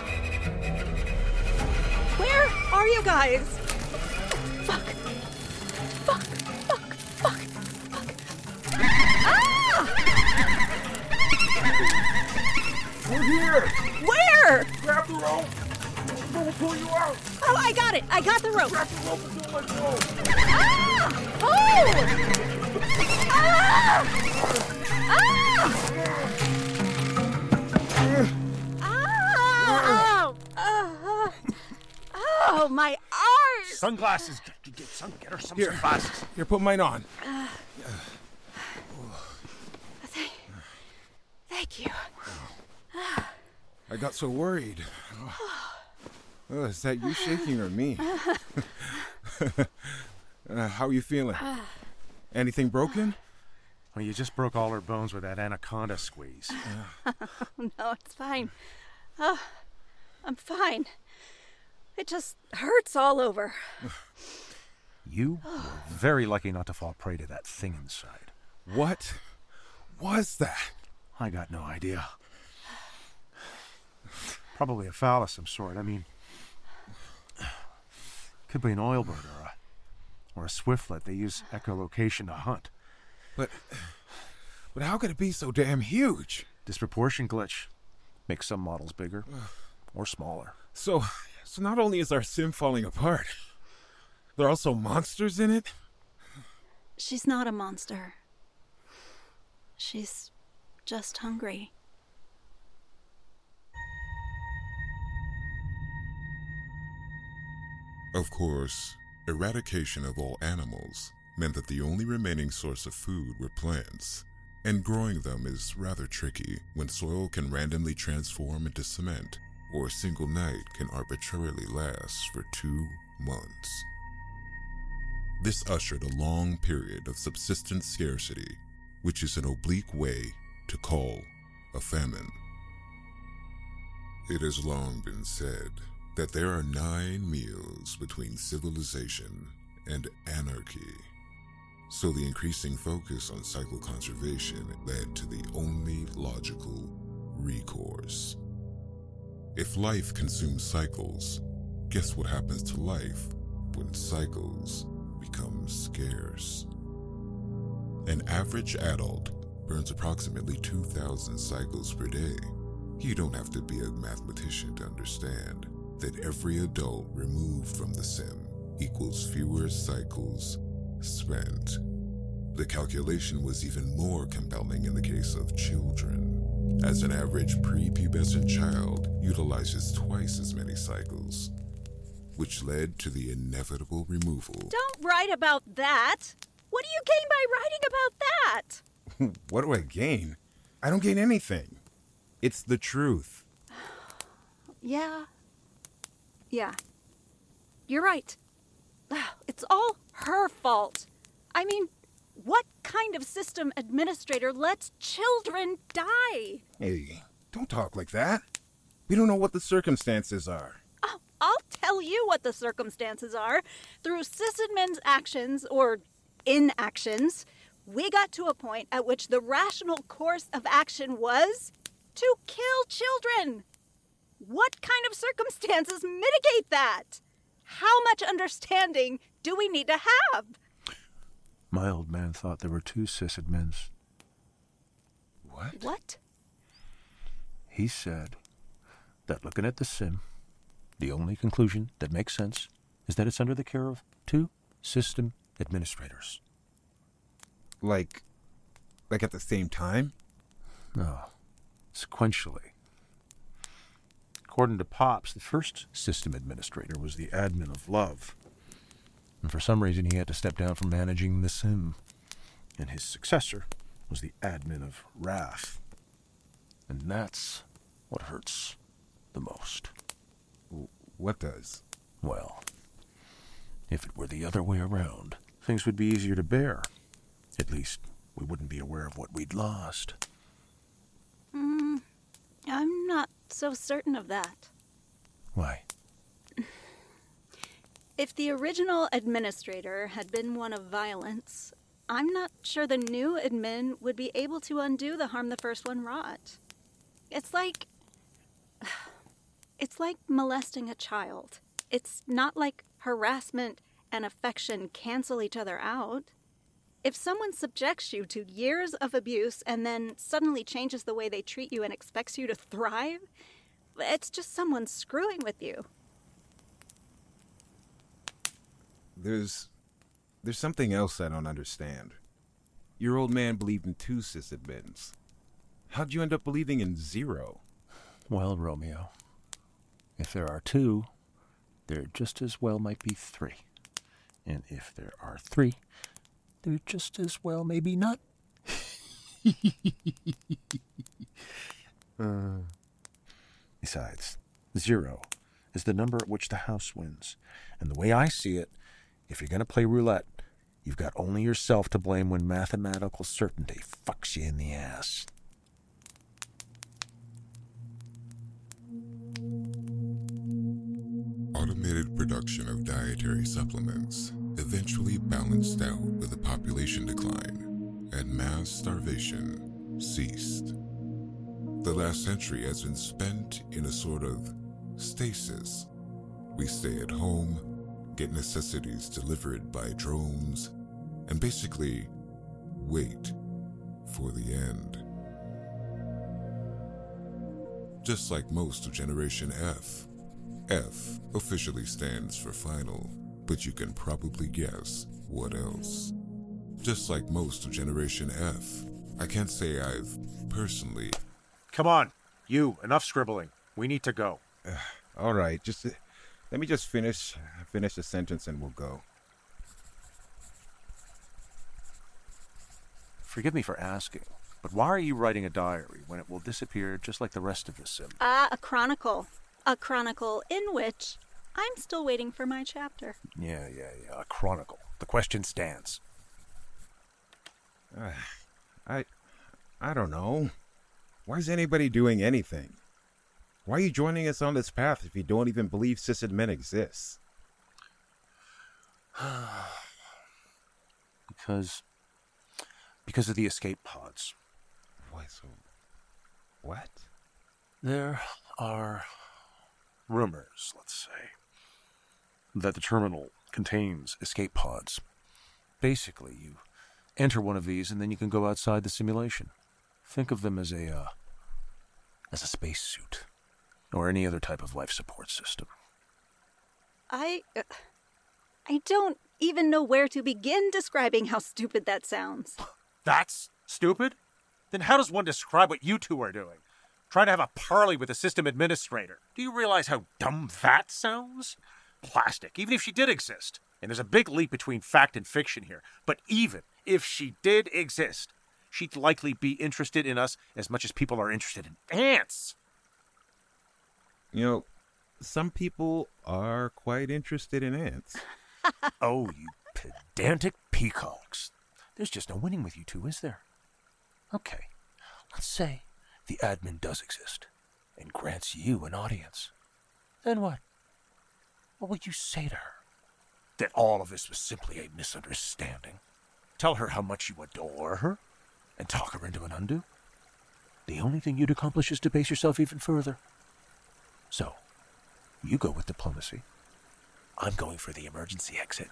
E: Where are you guys? Fuck. Fuck. Fuck. Fuck. Fuck. Ah!
G: We're here!
E: Where?
G: Grab the rope! We'll pull you out!
E: Oh, I got it! I got the rope!
G: Grab the rope and don't let go!
E: Ah! Oh! Ah! Ah! Ah! Oh! Oh, my arms!
F: Sunglasses! Get, get, sun, get her some
G: Here.
F: sunglasses.
G: Here, put mine on.
E: Uh, thank, thank you.
G: I got so worried. Oh, is that you shaking or me? uh, how are you feeling? Anything broken?
F: Well, you just broke all her bones with that anaconda squeeze.
E: No, it's fine. Oh, I'm fine. It just hurts all over.
F: You were very lucky not to fall prey to that thing inside.
G: What was that?
F: I got no idea. Probably a fowl of some sort. I mean, could be an oilbird or a, or a swiftlet. They use echolocation to hunt.
G: But, but how could it be so damn huge?
F: Disproportion glitch. Makes some models bigger or smaller.
G: So, so not only is our sim falling apart, there are also monsters in it?
E: She's not a monster. She's just hungry.
D: Of course, eradication of all animals meant that the only remaining source of food were plants, and growing them is rather tricky when soil can randomly transform into cement, or a single night can arbitrarily last for two months. This ushered a long period of subsistence scarcity, which is an oblique way to call a famine. It has long been said that there are nine meals between civilization and anarchy. So the increasing focus on cycle conservation led to the only logical recourse. If life consumes cycles, guess what happens to life when cycles become scarce? An average adult burns approximately two thousand cycles per day. You don't have to be a mathematician to understand that every adult removed from the sim equals fewer cycles spent. The calculation was even more compelling in the case of children, as an average prepubescent child utilizes twice as many cycles, which led to the inevitable removal.
E: Don't write about that! What do you gain by writing about that?
G: What do I gain? I don't gain anything. It's the truth.
E: Yeah. Yeah. You're right. It's all her fault. I mean, what kind of system administrator lets children die?
G: Hey, don't talk like that. We don't know what the circumstances are.
E: Oh, I'll tell you what the circumstances are. Through sysadmin's actions, or inactions, we got to a point at which the rational course of action was to kill children. What kind of circumstances mitigate that? How much understanding do we need to have?
F: My old man thought there were two sysadmins.
G: What?
E: What?
F: He said that looking at the sim, the only conclusion that makes sense is that it's under the care of two system administrators.
G: Like, like at the same time?
F: No, sequentially. According to Pops, the first system administrator was the admin of love. And for some reason, he had to step down from managing the sim. And his successor was the admin of wrath. And that's what hurts the most.
G: What does?
F: Well, if it were the other way around, things would be easier to bear. At least, we wouldn't be aware of what we'd lost.
E: Mm, I'm not so certain of that.
F: Why?
E: If the original administrator had been one of violence, I'm not sure the new admin would be able to undo the harm the first one wrought. It's like... It's like molesting a child. It's not like harassment and affection cancel each other out. If someone subjects you to years of abuse and then suddenly changes the way they treat you and expects you to thrive, it's just someone screwing with you.
G: There's... There's something else I don't understand. Your old man believed in two sysadmins. How'd you end up believing in zero?
F: Well, Romeo, if there are two, there just as well might be three. And if there are three, there just as well may be none. uh, besides, zero is the number at which the house wins. And the way I see it, if you're going to play roulette, you've got only yourself to blame when mathematical certainty fucks you in the ass.
D: Automated production of dietary supplements eventually balanced out with a population decline, and mass starvation ceased. The last century has been spent in a sort of stasis. We stay at home, get necessities delivered by drones, and basically wait for the end. Just like most of Generation F, F officially stands for final, but you can probably guess what else. Just like most of Generation F, I can't say I've personally...
F: Come on, you, enough scribbling. We need to go.
G: Uh, all right, just uh, let me just finish finish the sentence and we'll go.
F: Forgive me for asking, but why are you writing a diary when it will disappear just like the rest of the sim?
E: Ah, uh, a chronicle. A chronicle in which I'm still waiting for my chapter.
F: Yeah, yeah, yeah, a chronicle. The question stands.
G: Uh, I... I don't know. Why is anybody doing anything? Why are you joining us on this path if you don't even believe sysadmin exists?
F: because... Because of the escape pods.
G: What? So, what?
F: There are rumors, let's say, that the terminal contains escape pods. Basically, you enter one of these and then you can go outside the simulation. Think of them as a, uh, as a space suit, or any other type of life support system.
E: I, uh, I don't even know where to begin describing how stupid that sounds.
F: That's stupid? Then how does one describe what you two are doing? Trying to have a parley with a system administrator. Do you realize how dumb that sounds? Plastic, even if she did exist. And there's a big leap between fact and fiction here. But even if she did exist, she'd likely be interested in us as much as people are interested in ants.
G: You know, some people are quite interested in ants.
F: Oh, you pedantic peacocks. There's just no winning with you two, is there? Okay, let's say the admin does exist and grants you an audience. Then what? What would you say to her? That all of this was simply a misunderstanding? Tell her how much you adore her and talk her into an undo? The only thing you'd accomplish is to base yourself even further. So, you go with diplomacy. I'm going for the emergency exit.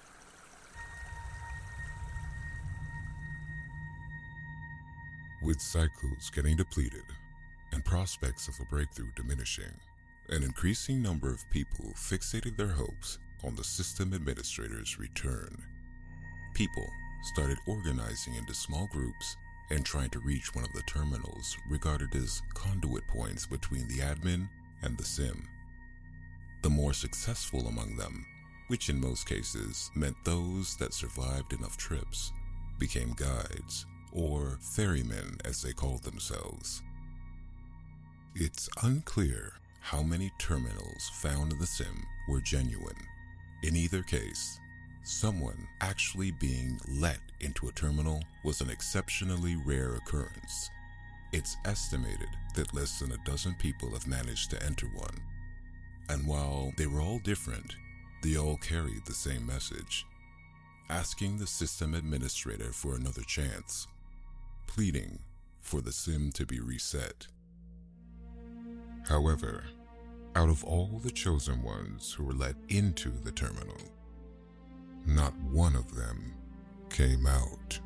D: With cycles getting depleted and prospects of a breakthrough diminishing, an increasing number of people fixated their hopes on the system administrator's return. People started organizing into small groups and trying to reach one of the terminals regarded as conduit points between the admin and the sim. The more successful among them, which in most cases meant those that survived enough trips, became guides, or ferrymen as they called themselves. It's unclear how many terminals found in the sim were genuine. In either case, someone actually being let into a terminal was an exceptionally rare occurrence. It's estimated that less than a dozen people have managed to enter one. And while they were all different, they all carried the same message, asking the system administrator for another chance, pleading for the sim to be reset. However, out of all the chosen ones who were let into the terminal, not one of them came out.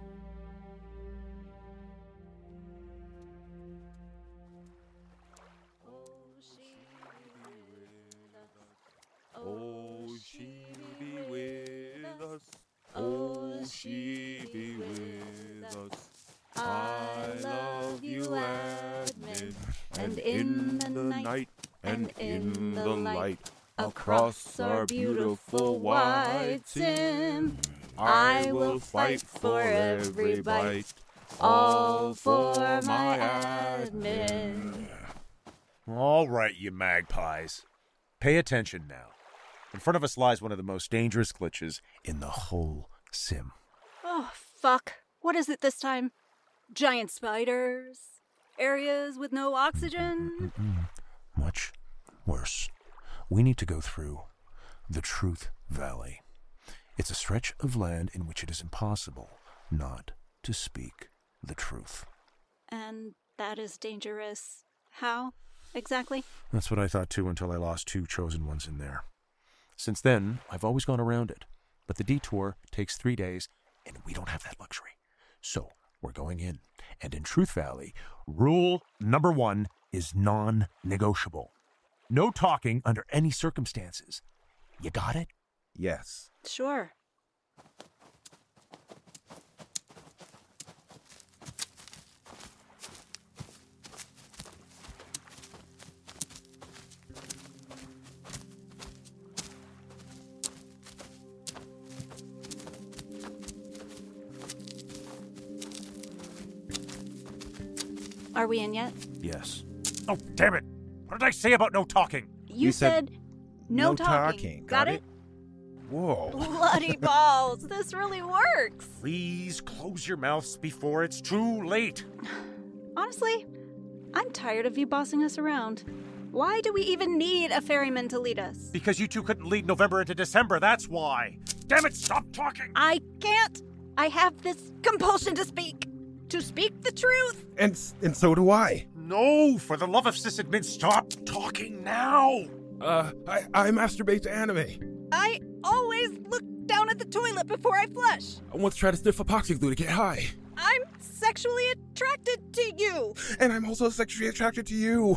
F: Oh, she be with us. Oh, she be with us. I love you, admin. And in the night, and in the light, across our beautiful white sim, I will fight for every bite, all for my admin. All right, you magpies. Pay attention now. In front of us lies one of the most dangerous glitches in the whole sim.
E: Oh, fuck. What is it this time? Giant spiders? Areas with no oxygen?
F: Mm-mm. Much worse. We need to go through the Truth Valley. It's a stretch of land in which it is impossible not to speak the truth.
E: And that is dangerous. How, exactly?
F: That's what I thought too until I lost two chosen ones in there. Since then, I've always gone around it. But the detour takes three days, and we don't have that luxury. So, we're going in. And in Truth Valley, rule number one is non-negotiable. No talking under any circumstances. You got it?
G: Yes.
E: Sure. Are we in yet?
F: Yes. Oh, damn it! What did I say about no talking?
E: You,
G: You
E: said,
G: said
E: no,
G: no
E: talking.
G: talking.
E: Got,
G: Got
E: it?
G: it? Whoa.
E: Bloody balls. This really works.
F: Please close your mouths before it's too late.
E: Honestly, I'm tired of you bossing us around. Why do we even need a ferryman to lead us?
F: Because you two couldn't lead November into December, that's why. Damn it, stop talking!
E: I can't. I have this compulsion to speak. To speak the truth.
G: And and so do I.
F: No, for the love of sysadmin, stop talking now!
G: Uh, I, I masturbate to anime.
E: I always look down at the toilet before I flush.
G: I once tried to sniff epoxy glue to get high.
E: I'm sexually attracted to you.
G: And I'm also sexually attracted to you.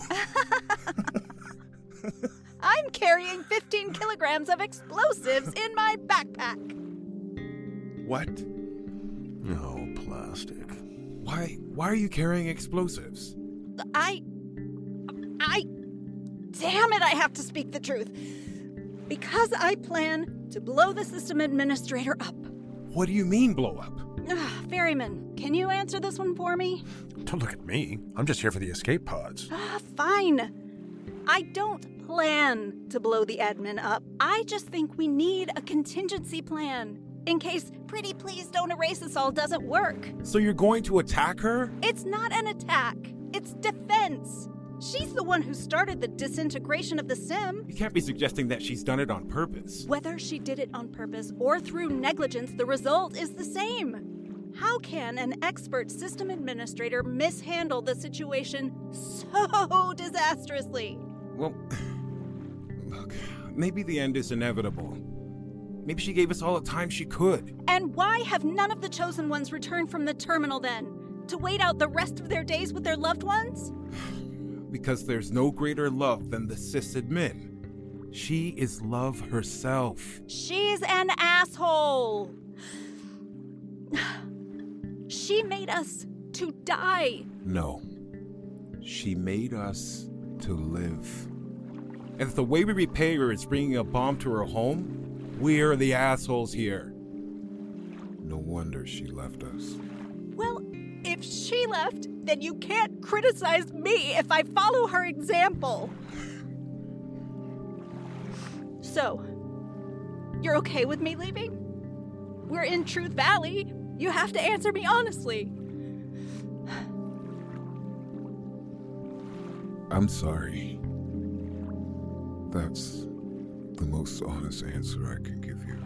E: I'm carrying fifteen kilograms of explosives in my backpack.
G: What?
F: No, plastic.
G: Why why are you carrying explosives?
E: I... I... Damn it, I have to speak the truth. Because I plan to blow the system administrator up.
G: What do you mean blow up?
E: Ah, Ferryman, can you answer this one for me?
F: Don't look at me. I'm just here for the escape pods.
E: Ah, fine. I don't plan to blow the admin up. I just think we need a contingency plan. In case Pretty Please Don't Erase Us All doesn't work.
G: So you're going to attack her?
E: It's not an attack. It's defense. She's the one who started the disintegration of the sim.
G: You can't be suggesting that she's done it on purpose.
E: Whether she did it on purpose or through negligence, the result is the same. How can an expert system administrator mishandle the situation so disastrously?
G: Well, look, maybe the end is inevitable. Maybe she gave us all the time she could.
E: And why have none of the chosen ones returned from the terminal then? To wait out the rest of their days with their loved ones?
G: Because there's no greater love than the sysadmin. She is love herself.
E: She's an asshole. She made us to die.
G: No. She made us to live. And if the way we repay her is bringing a bomb to her home, we're the assholes here. No wonder she left us.
E: Well, if she left, then you can't criticize me if I follow her example. So, you're okay with me leaving? We're in Truth Valley. You have to answer me honestly.
D: I'm sorry. That's the most honest answer I can give you.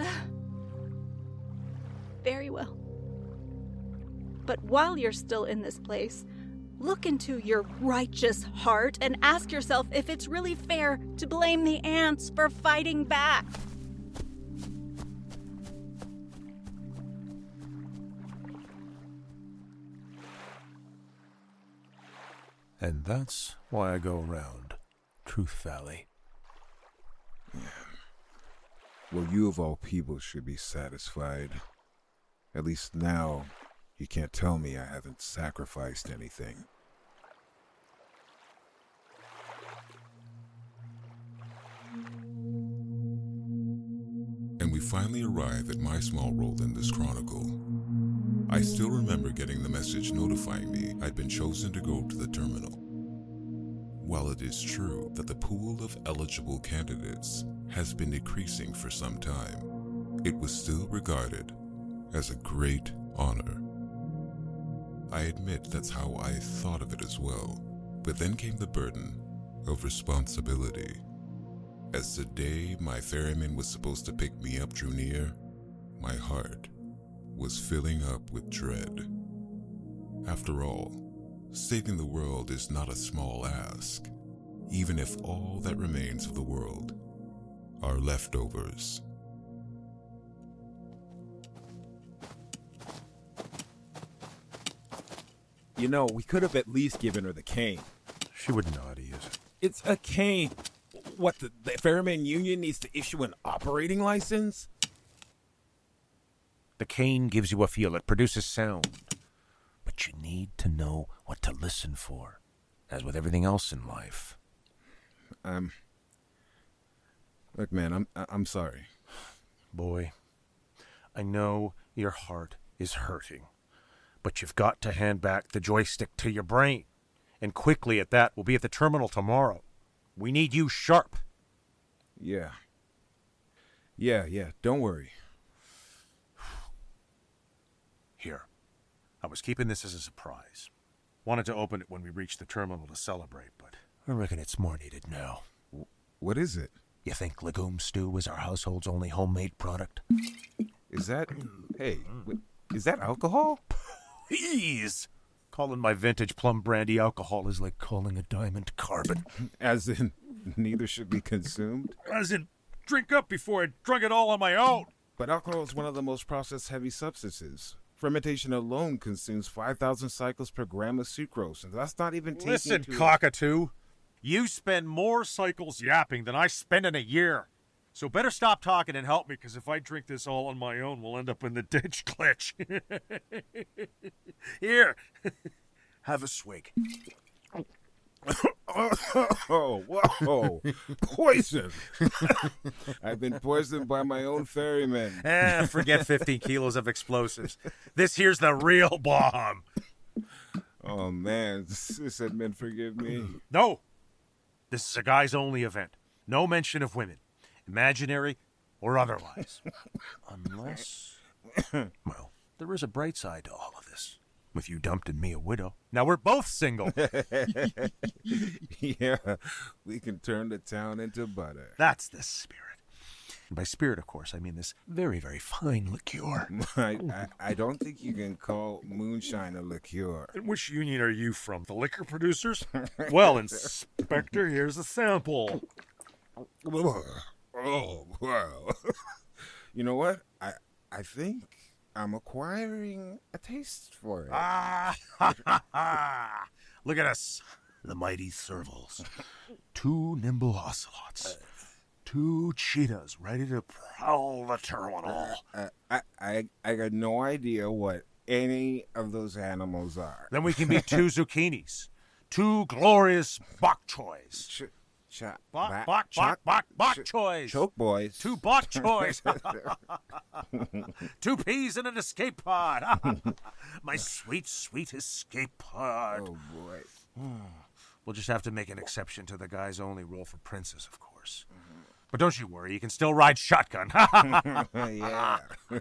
E: Very well. But while you're still in this place, look into your righteous heart and ask yourself if it's really fair to blame the ants for fighting back.
F: And that's why I go around Truth Valley.
G: Yeah. Well, you of all people should be satisfied. At least now, you can't tell me I haven't sacrificed anything.
D: And we finally arrive at my small role in this chronicle. I still remember getting the message notifying me I'd been chosen to go to the terminal. While it is true that the pool of eligible candidates has been decreasing for some time, it was still regarded as a great honor. I admit that's how I thought of it as well, but then came the burden of responsibility. As the day my ferryman was supposed to pick me up drew near, my heart was filling up with dread. After all, saving the world is not a small ask, even if all that remains of the world are leftovers.
G: You know, we could have at least given her the cane.
F: She wouldn't know how to use it.
G: It's a cane. What, the, the Ferryman Union needs to issue an operating license?
F: The cane gives you a feel. It produces sound. But you need to know what to listen for, as with everything else in life.
G: Um, look, man, I'm I'm sorry.
F: Boy, I know your heart is hurting, but you've got to hand back the joystick to your brain. And quickly at that. We'll be at the terminal tomorrow. We need you sharp.
G: Yeah. Yeah, yeah, don't worry.
F: Here. I was keeping this as a surprise. Wanted to open it when we reached the terminal to celebrate, but I reckon it's more needed now.
G: What is it?
F: You think legume stew is our household's only homemade product?
G: Is that... Hey, is that alcohol?
F: Please! Calling my vintage plum brandy alcohol is like calling a diamond carbon.
G: As in, neither should be consumed?
F: As in, drink up before I drunk it all on my own.
G: But alcohol is one of the most processed heavy substances. Fermentation alone consumes five thousand cycles per gram of sucrose, and that's not even taking
F: Listen,
G: into...
F: cockatoo. You spend more cycles yapping than I spend in a year. So better stop talking and help me, because if I drink this all on my own, we'll end up in the ditch glitch. Here, have a swig.
G: Oh, whoa. Poison. I've been poisoned by my own ferryman.
F: Eh, forget fifteen kilos of explosives. This here's the real bomb.
G: Oh, man. Sis Edmund, forgive me.
F: No. This is a guys-only event. No mention of women. Imaginary or otherwise. Unless... Well, there is a bright side to all of this. With you dumped and me a widow. Now we're both single.
G: Yeah, we can turn the town into butter.
F: That's the spirit. And by spirit, of course, I mean this very, very fine liqueur.
G: I, I, I don't think you can call moonshine a liqueur.
F: And which union are you from? The liquor producers? Well, Inspector, here's a sample.
G: Oh, wow. You know what? I I think I'm acquiring a taste for it.
F: Ah, ha, ha, ha. Look at us, the mighty servals. Two nimble ocelots. two cheetahs ready to prowl the terminal.
I: Uh, I, I, I got no idea what any of those animals are.
F: Then we can be two zucchinis. Two glorious bok choys.
I: Ch- ch-
F: bok,
I: ba-
F: bok,
I: ch-
F: bok, bok, bok
I: ch-
F: choys.
I: Choke boys.
F: Two bok choys. Two peas in an escape pod. My sweet, sweet escape pod.
I: Oh, boy.
F: We'll just have to make an exception to the guy's only rule for princes, of course. Mm-hmm. But don't you worry, you can still ride shotgun.
I: Yeah.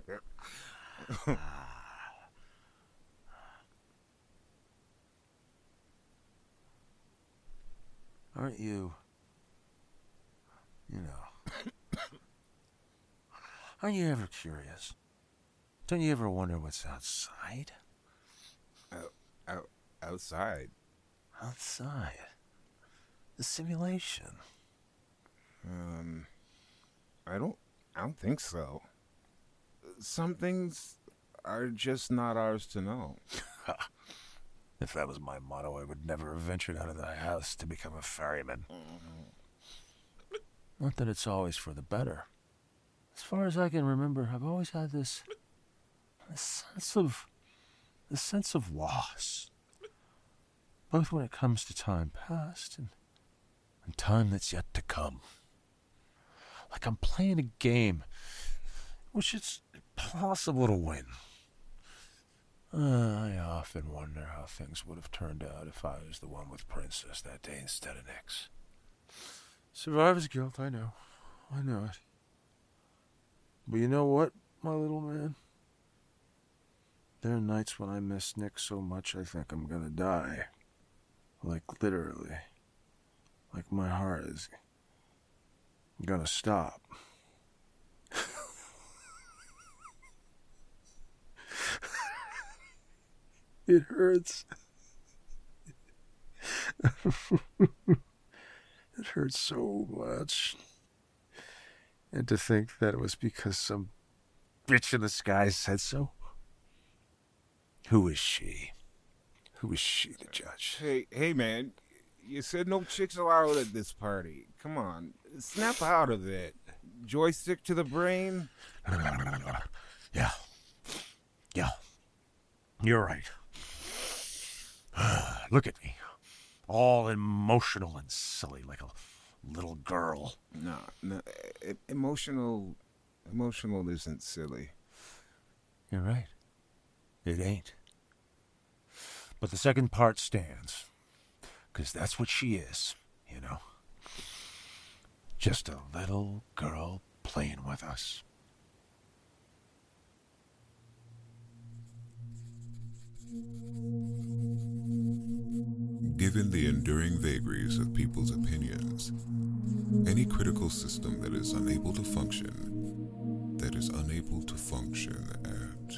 F: Aren't you, you know, aren't you ever curious? Don't you ever wonder what's outside?
I: Out, out, outside?
F: Outside. The simulation.
I: Um, I don't, I don't think so. Some things are just not ours to know.
F: If that was my motto, I would never have ventured out of the house to become a ferryman. Mm-hmm. Not that it's always for the better. As far as I can remember, I've always had this, this sense of, this sense of loss. Both when it comes to time past and, and time that's yet to come. Like I'm playing a game which it's impossible to win. Uh, I often wonder how things would have turned out if I was the one with Princess that day instead of Nix. Survivor's guilt, I know. I know it. But you know what, my little man? There are nights when I miss Nix so much I think I'm gonna die. Like literally. Like my heart is gonna stop. It hurts. It hurts so much. And to think that it was because some bitch in the sky said so. Who is she? Who is she to judge?
I: Hey, hey, man. You said no chicks allowed at this party. Come on. Snap out of it. Joystick to the brain.
F: Yeah. Yeah. You're right. Look at me. All emotional and silly like a little girl.
I: No, no. E- emotional, emotional isn't silly.
F: You're right. It ain't. But the second part stands. Because that's what she is, you know. Just a little girl playing with us.
D: Given the enduring vagaries of people's opinions, any critical system that is unable to function, that is unable to function at...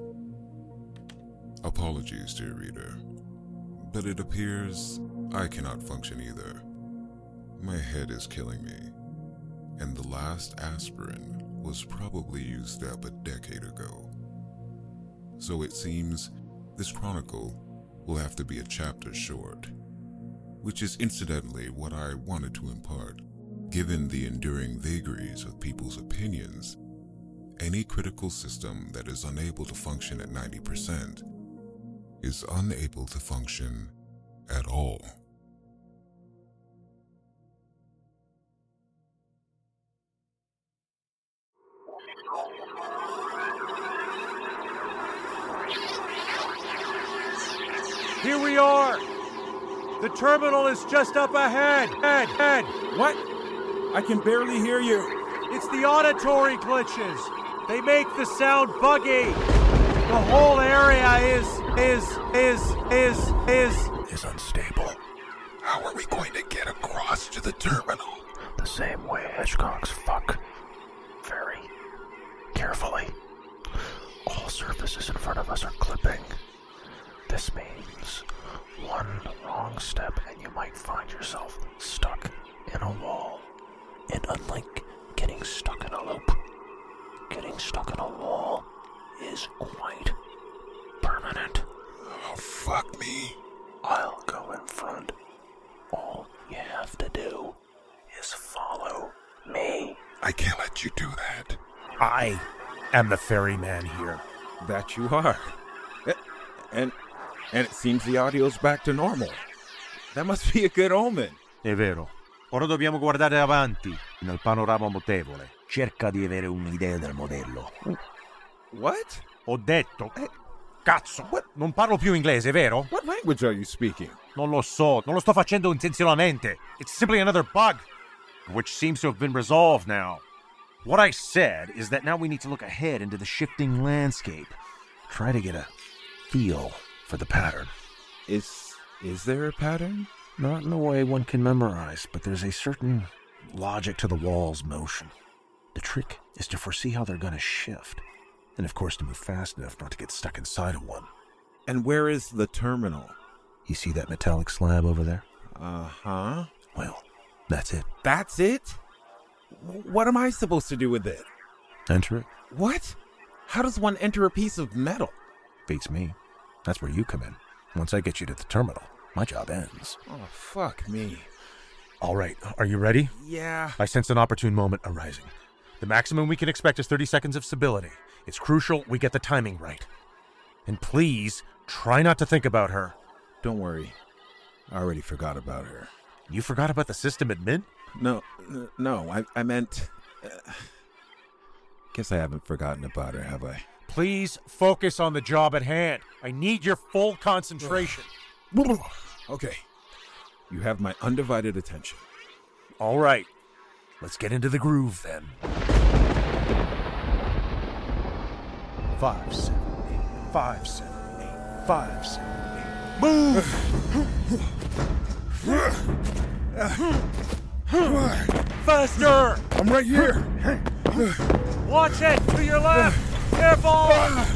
D: Apologies, dear reader, but it appears I cannot function either. My head is killing me, and the last aspirin was probably used up a decade ago. So it seems this chronicle will have to be a chapter short, which is incidentally what I wanted to impart. Given the enduring vagaries of people's opinions, any critical system that is unable to function at ninety percent is unable to function at all.
F: Here we are. The terminal is just up ahead. Head, head.
J: What? I can barely hear you.
F: It's the auditory glitches. They make the sound buggy. The whole area is, is, is, is, is...
K: is unstable. How are we going to get across to the terminal? The same way hedgehogs fuck. Very carefully. All surfaces in front of us are clipping. This means one wrong step and you might find yourself stuck in a wall. And unlike getting stuck in a loop, getting stuck in a wall is quite permanent.
D: Oh, fuck me.
K: I'll go in front. All you have to do is follow me.
D: did you do that?
F: I am the ferryman here.
I: That you are. And and it seems the audio's back to normal. That must be a good omen.
F: È vero. Ora dobbiamo guardare avanti nel panorama mutevole. Cerca di avere un'idea del modello.
I: What?
F: Ho detto... Eh, cazzo! What? Non parlo più inglese, vero?
I: What language are you speaking?
F: Non lo so. Non lo sto facendo intenzionalmente. It's simply another bug, which seems to have been resolved now. What I said is that now we need to look ahead into the shifting landscape. Try to get a feel for the pattern.
I: Is... is there a pattern?
F: Not in a way one can memorize, but there's a certain logic to the wall's motion. The trick is to foresee how they're going to shift. And of course to move fast enough not to get stuck inside of one.
I: And where is the terminal?
F: You see that metallic slab over there?
I: Uh-huh.
F: Well, that's it.
I: That's it? What am I supposed to do with it?
F: Enter it.
I: What? How does one enter a piece of metal?
F: Beats me. That's where you come in. Once I get you to the terminal, my job ends.
I: Oh, fuck me.
F: All right, are you ready?
I: Yeah.
F: I sense an opportune moment arising. The maximum we can expect is thirty seconds of stability. It's crucial we get the timing right. And please, try not to think about her.
I: Don't worry. I already forgot about her.
F: You forgot about the system admin?
I: No, n- no, I, I meant... Uh, guess I haven't forgotten about her, have I?
F: Please focus on the job at hand. I need your full concentration.
I: Okay. You have my undivided attention.
F: All right. Let's get into the groove then. Five, seven, eight. Five, seven, eight. Five, seven, eight. Move! Faster!
D: I'm right here.
F: Watch it! To your left! Careful!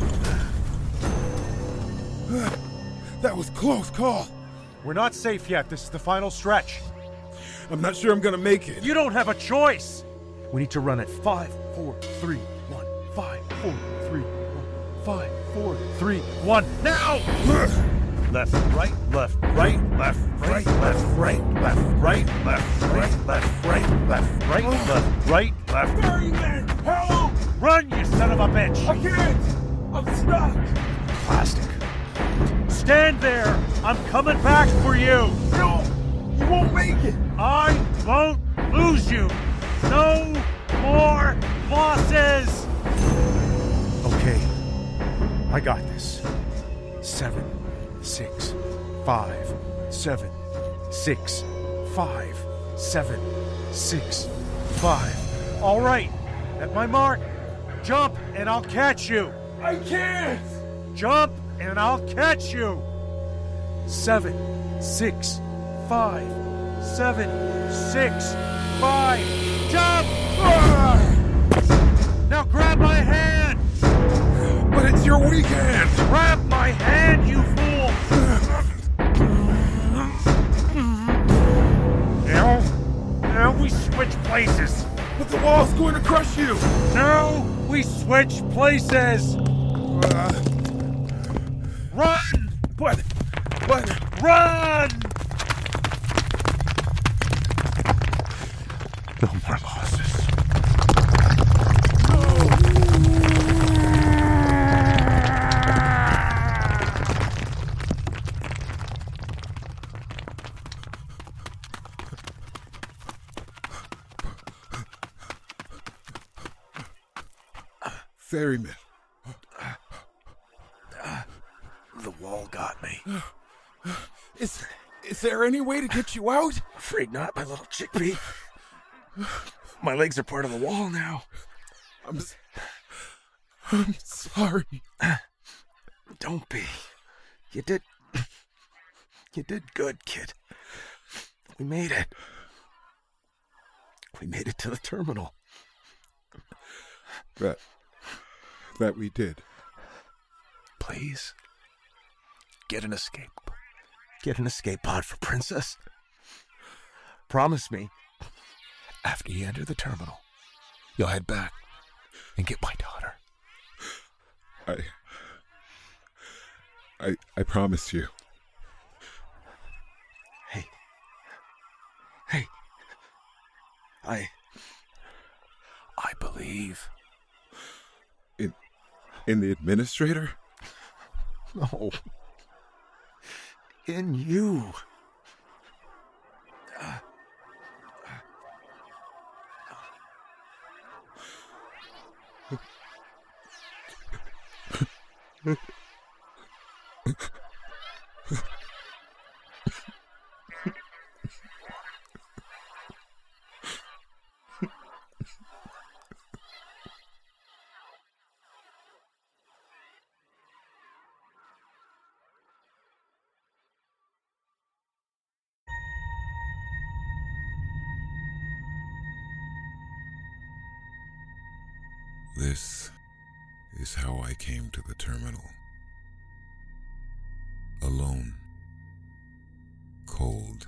D: That was close call.
F: We're not safe yet. This is the final stretch.
D: I'm not sure I'm gonna make it.
F: You don't have a choice. We need to run at five, four, three, one. Five, four, three, one. Five, four, three, one. Now! Left, right, left, right, left, right, left, right, left, right, left, right, left, right, left, right, left, right, left.
J: Ferryman, help!
F: Run, you son of a bitch!
J: I can't! I'm stuck!
F: Plastic. Stand there! I'm coming back for you!
J: No! You won't make it!
F: I won't lose you! No more losses! Okay. I got this. Seven, six, five, seven, six, five, seven, six, five. All right. At my mark, jump and I'll catch you.
J: I can't!
F: Jump and I'll catch you. Seven, six, five, seven, six, five. Jump! Ah! Now grab my hand.
D: But it's your weekend.
F: Grab my hand, you fool. Now, now we switch places.
D: But the wall's going to crush you.
F: Now we switch places.
D: Uh,
F: Run!
D: but, but,
F: Run! No more losses.
D: Ferryman.
F: The wall got me.
D: Is, is there any way to get you out?
F: Afraid not, my little chickpea. My legs are part of the wall now.
D: I'm, I'm sorry.
F: Don't be. You did... You did good, kid. We made it. We made it to the terminal.
D: That... That we did.
F: Please. Get an escape. Get an escape pod for Princess. Promise me, after you enter the terminal, you'll head back and get my daughter.
D: I... I... I promise you.
F: Hey. Hey. I... I I believe.
G: In, in the administrator?
F: No. In you.
D: This is how I came to the terminal. Alone, cold,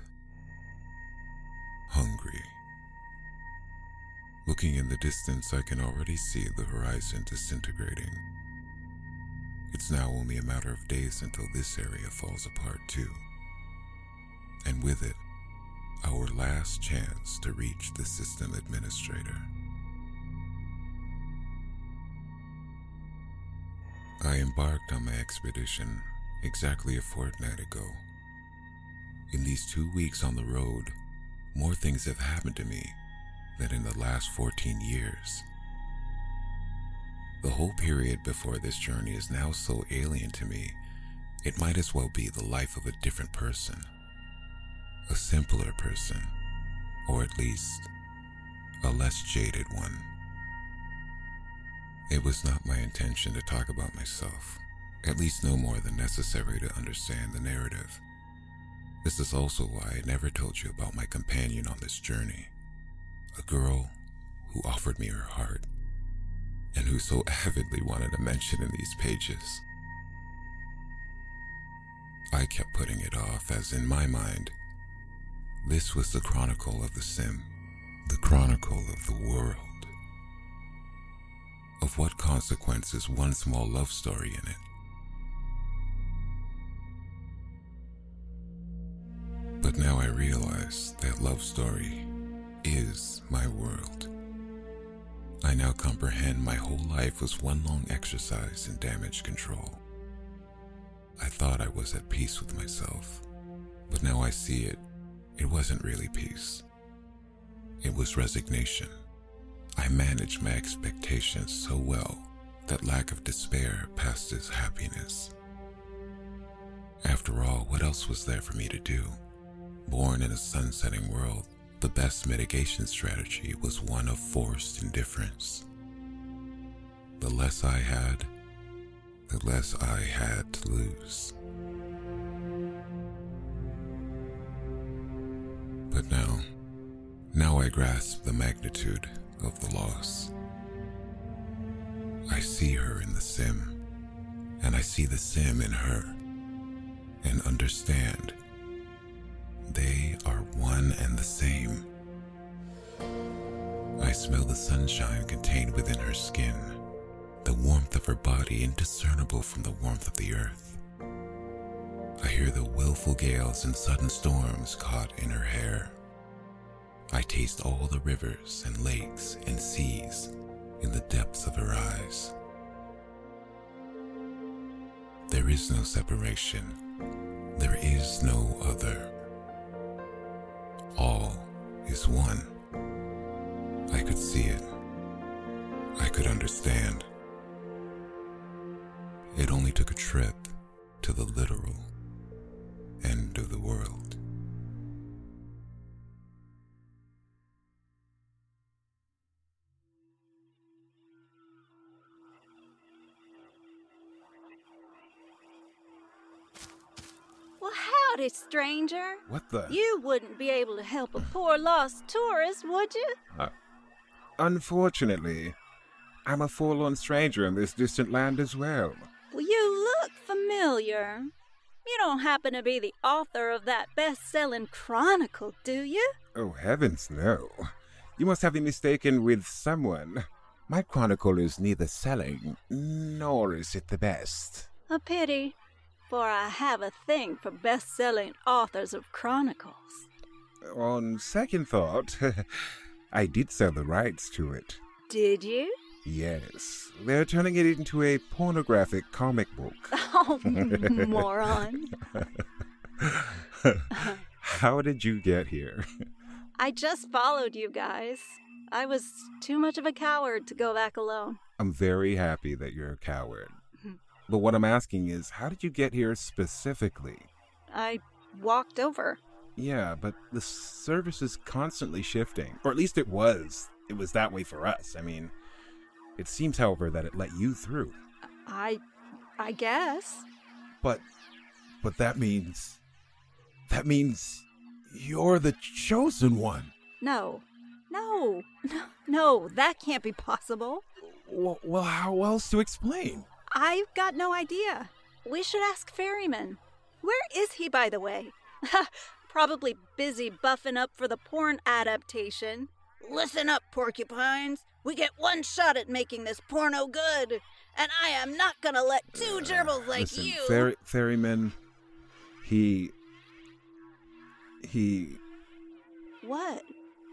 D: hungry. Looking in the distance, I can already see the horizon disintegrating. It's now only a matter of days until this area falls apart too. And with it, our last chance to reach the system administrator. I embarked on my expedition exactly a fortnight ago. In these two weeks on the road, more things have happened to me than in the last fourteen years. The whole period before this journey is now so alien to me, it might as well be the life of a different person. A simpler person, or at least a less jaded one. It was not my intention to talk about myself, at least no more than necessary to understand the narrative. This is also why I never told you about my companion on this journey, a girl who offered me her heart, and who so avidly wanted a mention in these pages. I kept putting it off as, in my mind, this was the chronicle of the sim, the chronicle of the world. Of what consequence is one small love story in it? But now I realize that love story is my world. I now comprehend my whole life was one long exercise in damage control. I thought I was at peace with myself, but now I see it. It wasn't really peace. It was resignation. I managed my expectations so well that lack of despair passed as happiness. After all, what else was there for me to do? Born in a sun-setting world, the best mitigation strategy was one of forced indifference. The less I had, the less I had to lose. But now, now I grasp the magnitude of the loss. I see her in the sim, and I see the sim in her, and understand they are one and the same. I smell the sunshine contained within her skin, the warmth of her body indiscernible from the warmth of the earth. I hear the willful gales and sudden storms caught in her hair. I taste all the rivers and lakes and seas in the depths of her eyes. There is no separation. There is no other. All is one. I could see it. I could understand. It only took a trip to the literal end of the world.
E: Well, howdy, stranger.
G: What the?
E: You wouldn't be able to help a poor lost tourist, would you?
G: Uh, unfortunately, I'm a forlorn stranger in this distant land as well.
E: Well, you look familiar. You don't happen to be the author of that best-selling chronicle, do you?
G: Oh, heavens, no. You must have been mistaken with someone. My chronicle is neither selling, nor is it the best.
E: A pity, for I have a thing for best-selling authors of chronicles.
G: On second thought, I did sell the rights to it.
E: Did you?
G: Yes. They're turning it into a pornographic comic book.
E: Oh, moron.
G: How did you get here?
E: I just followed you guys. I was too much of a coward to go back alone.
G: I'm very happy that you're a coward. But what I'm asking is, how did you get here specifically?
E: I walked over.
G: Yeah, but the service is constantly shifting. Or at least it was. It was that way for us. I mean, it seems, however, that it let you through.
E: I... I guess.
G: But... But that means... That means... You're the chosen one.
E: No. No. No, no, that can't be possible.
G: Well, well, how else to explain?
E: I've got no idea. We should ask Ferryman. Where is he, by the way? Probably busy buffing up for the porn adaptation.
L: Listen up, porcupines. We get one shot at making this porno good, and I am not gonna let two gerbils like
G: Listen,
L: you...
G: Ferry, Ferryman, he... He...
E: What?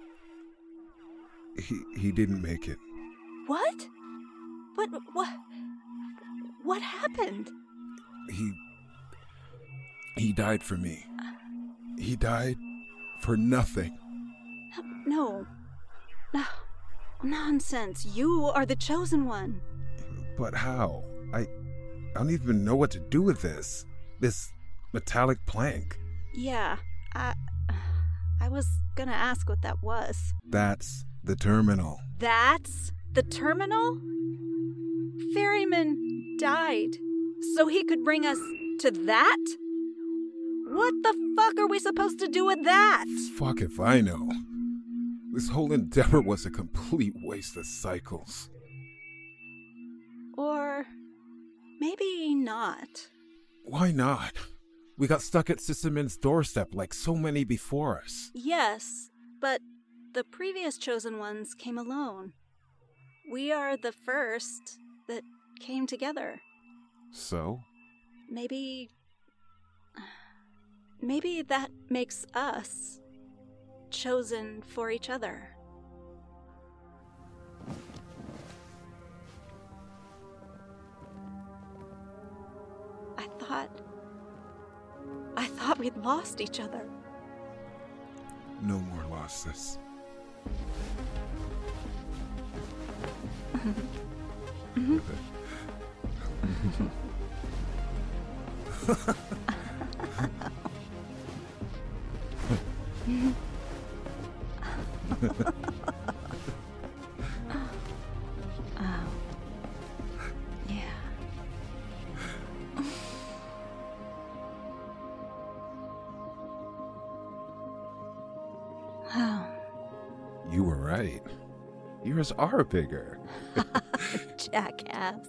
G: He, he didn't make it.
E: What? But what? What happened?
G: He... He died for me. He died for nothing.
E: No. No. Nonsense. You are the chosen one.
G: But how? I... I don't even know what to do with this. This metallic plank.
E: Yeah, I... I was gonna ask what that was.
G: That's the terminal.
E: That's the terminal? Ferryman died, so he could bring us to that? What the fuck are we supposed to do with that?
G: Fuck if I know. This whole endeavor was a complete waste of cycles.
E: Or maybe not.
G: Why not? We got stuck at Sysamin's doorstep like so many before us.
E: Yes, but the previous chosen ones came alone. We are the first that came together.
G: So?
E: Maybe... Maybe that makes us chosen for each other. I thought... I thought we'd lost each other.
G: No more losses.
E: Oh. Yeah. Oh.
G: You were right. Yours are bigger.
E: Jackass.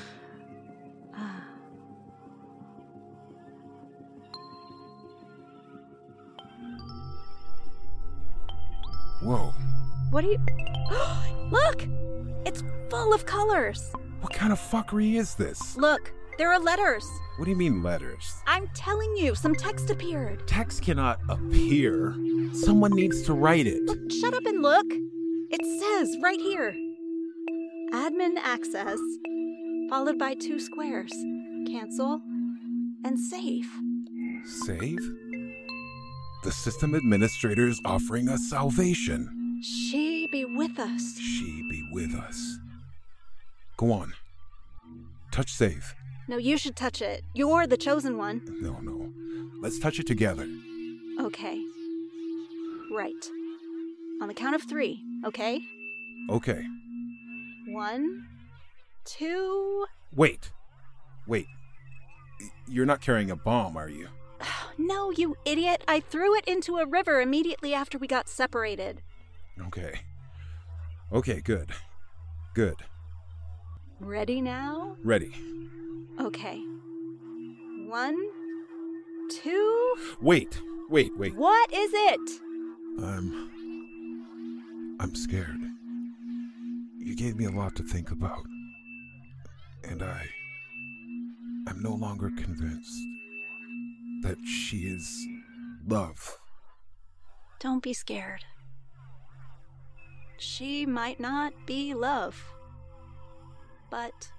G: Whoa.
E: What are you... Look! It's full of colors.
G: What kind of fuckery is this?
E: Look, there are letters.
G: What do you mean letters?
E: I'm telling you, some text appeared.
G: Text cannot appear. Someone needs to write it.
E: Look, shut up and look. It says right here. Admin access, followed by two squares. Cancel and save.
G: Save? The system administrator is offering us salvation.
E: She be with us.
G: She be with us. Go on. Touch save.
E: No, you should touch it. You're the chosen one.
G: No, no. Let's touch it together.
E: Okay. Right. On the count of three, okay?
G: Okay.
E: One, two...
G: Wait. Wait. You're not carrying a bomb, are you?
E: No, you idiot. I threw it into a river immediately after we got separated.
G: Okay. Okay, good. Good.
E: Ready now?
G: Ready.
E: Okay. One, two...
G: Wait, wait, wait.
E: What is it?
G: I'm... I'm scared. You gave me a lot to think about. And I... I'm no longer convinced that she is love.
E: Don't be scared. She might not be love, but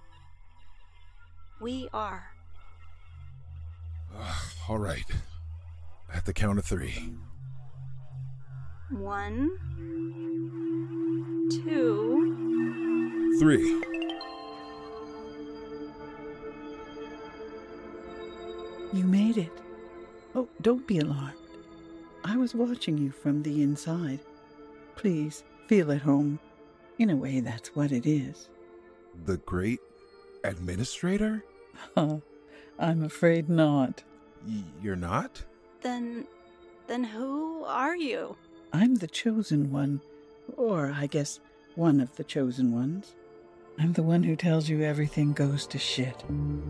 E: we are.
I: Uh, all right. At the count of three.
E: One, two,
I: three.
M: You made it. Oh, don't be alarmed. I was watching you from the inside. Please, feel at home. In a way, that's what it is.
I: The great administrator?
M: Huh. I'm afraid not.
I: Y- you're not?
E: Then, then who are you?
M: I'm the chosen one. Or, I guess, one of the chosen ones. I'm the one who tells you everything goes to shit.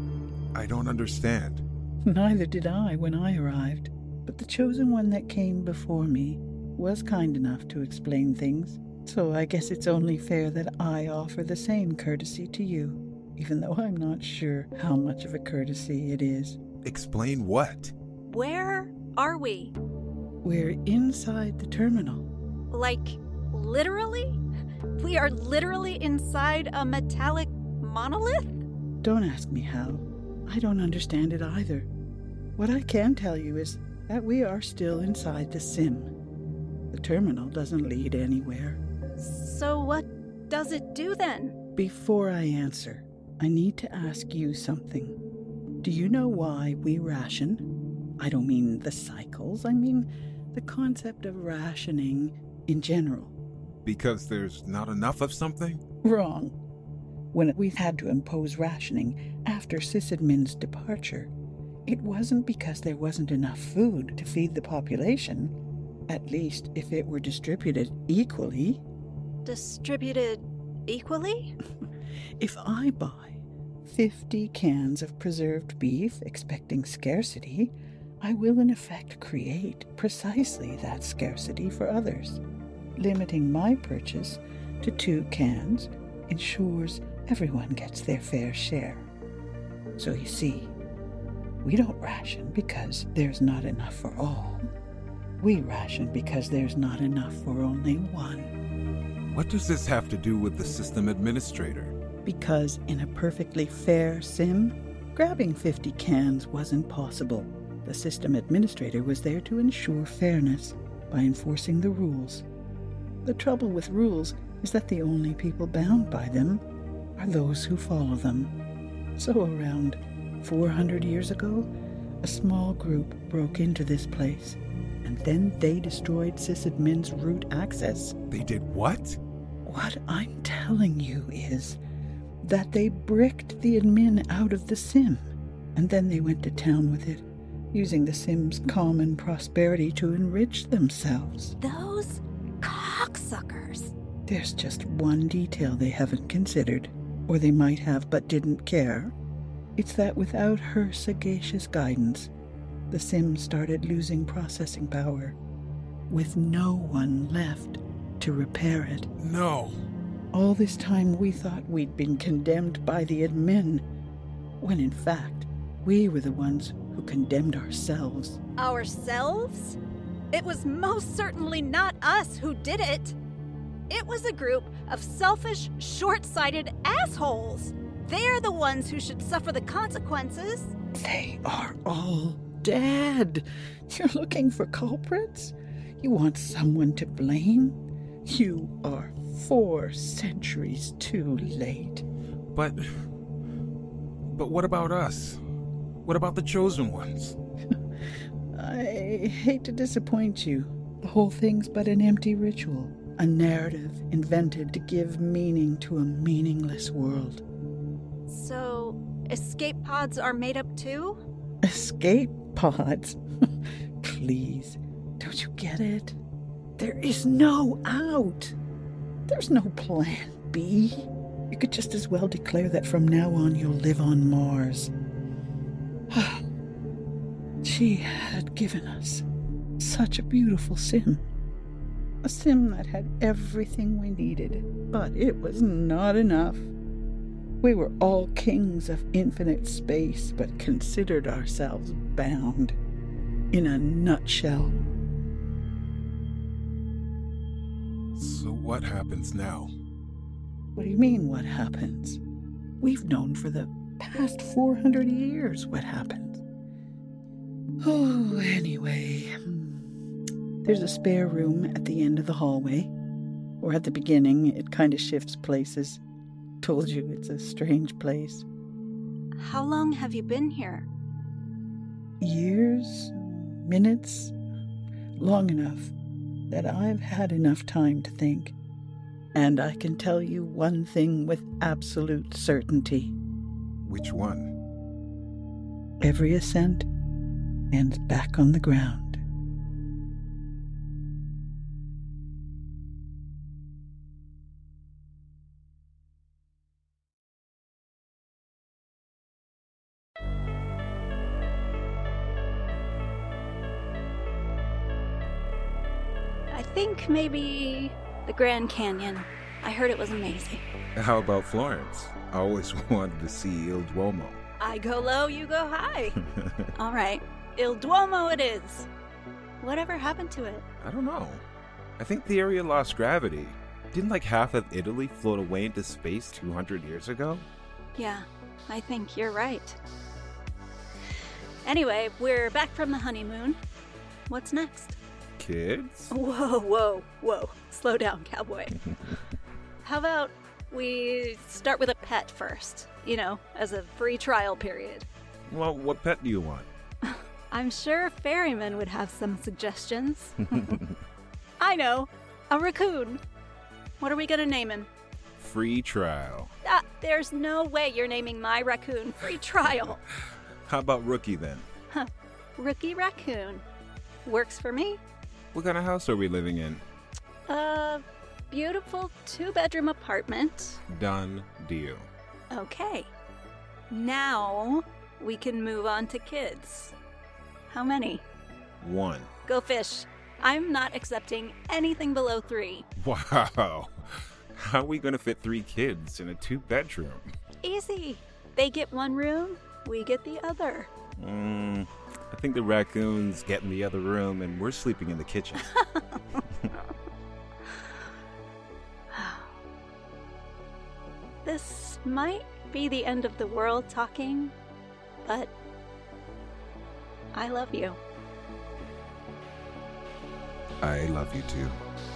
I: I don't understand.
M: Neither did I when I arrived. But the chosen one that came before me was kind enough to explain things. So I guess it's only fair that I offer the same courtesy to you, even though I'm not sure how much of a courtesy it is.
I: Explain what?
E: Where are we?
M: We're inside the terminal.
E: Like, literally? We are literally inside a metallic monolith?
M: Don't ask me how. I don't understand it either. What I can tell you is that we are still inside the sim. The terminal doesn't lead anywhere.
E: So what does it do then?
M: Before I answer, I need to ask you something. Do you know why we ration? I don't mean the cycles, I mean the concept of rationing in general.
I: Because there's not enough of something?
M: Wrong. When we've had to impose rationing after Sysadmin's departure, it wasn't because there wasn't enough food to feed the population. At least if it were distributed equally.
E: Distributed equally?
M: If I buy fifty cans of preserved beef expecting scarcity, I will in effect create precisely that scarcity for others. Limiting my purchase to two cans ensures everyone gets their fair share. So you see, we don't ration because there's not enough for all. We ration because there's not enough for only one.
I: What does this have to do with the system administrator?
M: Because in a perfectly fair sim, grabbing fifty cans wasn't possible. The system administrator was there to ensure fairness by enforcing the rules. The trouble with rules is that the only people bound by them are those who follow them. So around four hundred years ago, a small group broke into this place, and then they destroyed Sysadmin's root access.
I: They did what?
M: What I'm telling you is that they bricked the admin out of the sim, and then they went to town with it, using the sim's common prosperity to enrich themselves.
E: Those cocksuckers.
M: There's just one detail they haven't considered, or they might have but didn't care. It's that without her sagacious guidance, the sim started losing processing power, with no one left to repair it.
I: No.
M: All this time we thought we'd been condemned by the admin, when in fact, we were the ones who condemned ourselves.
E: Ourselves? It was most certainly not us who did it. It was a group of selfish, short-sighted assholes. They're the ones who should suffer the consequences.
M: They are all dead. You're looking for culprits? You want someone to blame? You are four centuries too late.
I: But... But what about us? What about the chosen ones?
M: I hate to disappoint you. The whole thing's but an empty ritual. A narrative invented to give meaning to a meaningless world.
E: So, escape pods are made up too?
M: Escape pods? Please, don't you get it? There is no out. There's no plan B. You could just as well declare that from now on you'll live on Mars. She had given us such a beautiful sim. A sim that had everything we needed, but it was not enough. We were all kings of infinite space, but considered ourselves bound. In a nutshell.
I: So what happens now?
M: What do you mean, what happens? We've known for the past four hundred years what happens. Oh, anyway. There's a spare room at the end of the hallway. Or at the beginning, it kind of shifts places. Told you it's a strange place.
E: How long have you been here?
M: Years? Minutes? Long enough that I've had enough time to think. And I can tell you one thing with absolute certainty.
I: Which one?
M: Every ascent ends back on the ground.
E: I think maybe the Grand Canyon. I heard it was amazing.
I: How about Florence? I always wanted to see Il Duomo.
E: I go low, you go high. All right, Il Duomo it is. Whatever happened to it?
I: I don't know. I think the area lost gravity. Didn't like half of Italy float away into space two hundred years ago?
E: Yeah, I think you're right. Anyway, we're back from the honeymoon. What's next?
I: Kids?
E: Whoa, whoa, whoa. Slow down, cowboy. How about we start with a pet first? You know, as a free trial period.
I: Well, what pet do you want?
E: I'm sure Ferryman would have some suggestions. I know. A raccoon. What are we gonna name him?
I: Free trial.
E: Ah, there's no way you're naming my raccoon free trial.
I: How about Rookie then?
E: Huh. Rookie Raccoon. Works for me.
I: What kind of house are we living in?
E: A beautiful two-bedroom apartment.
I: Done deal.
E: Okay. Now we can move on to kids. How many?
I: One.
E: Go fish. I'm not accepting anything below three.
I: Wow. How are we going to fit three kids in a two-bedroom?
E: Easy. They get one room, we get the other.
I: Mm, I think the raccoons get in the other room and we're sleeping in the kitchen.
E: This might be the end of the world talking, but I love you.
I: I love you too.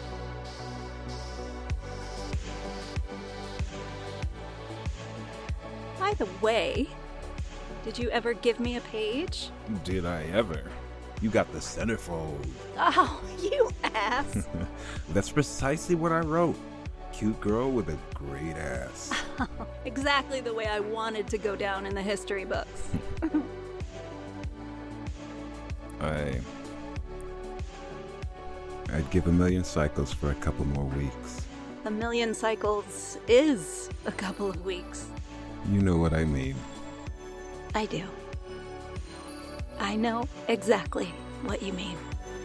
E: By the way, did you ever give me a page?
I: Did I ever? You got the centerfold.
E: Oh, you ass.
I: That's precisely what I wrote. Cute girl with a great ass.
E: Exactly the way I wanted to go down in the history books.
I: I... I'd give a million cycles for a couple more weeks.
E: A million cycles is a couple of weeks.
I: You know what I mean.
E: I do. I know exactly what you mean.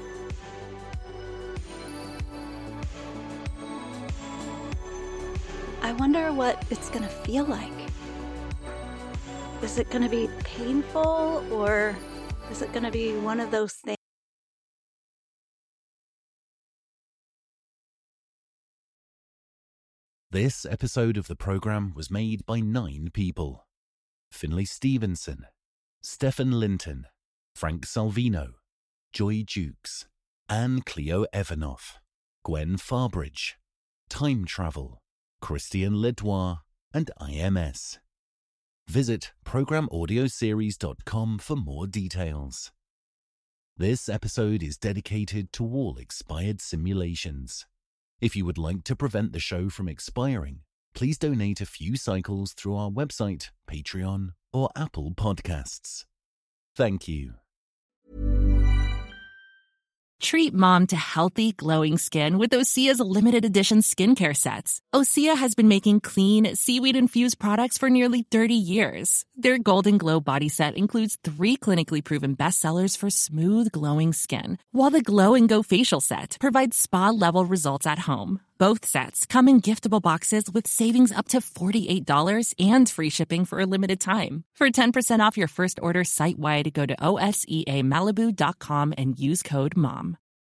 E: I wonder what it's gonna feel like. Is it gonna be painful, or is it gonna be one of those things?
C: This episode of the program was made by nine people. Finlay Stevenson, Stefan Linton, Frank Salvino, Joy Jukes, Anne Cleo Evanoff, Gwen Farbridge, Time Travel, Christian Ledoir, and I M S. Visit program audio series dot com for more details. This episode is dedicated to all expired simulations. If you would like to prevent the show from expiring, please donate a few cycles through our website, Patreon, or Apple Podcasts. Thank you.
N: Treat mom to healthy, glowing skin with Osea's limited edition skincare sets. Osea has been making clean, seaweed-infused products for nearly thirty years. Their Golden Glow body set includes three clinically proven bestsellers for smooth, glowing skin, while the Glow and Go facial set provides spa-level results at home. Both sets come in giftable boxes with savings up to forty-eight dollars and free shipping for a limited time. For ten percent off your first order site-wide, go to O S E A Malibu dot com and use code MOM.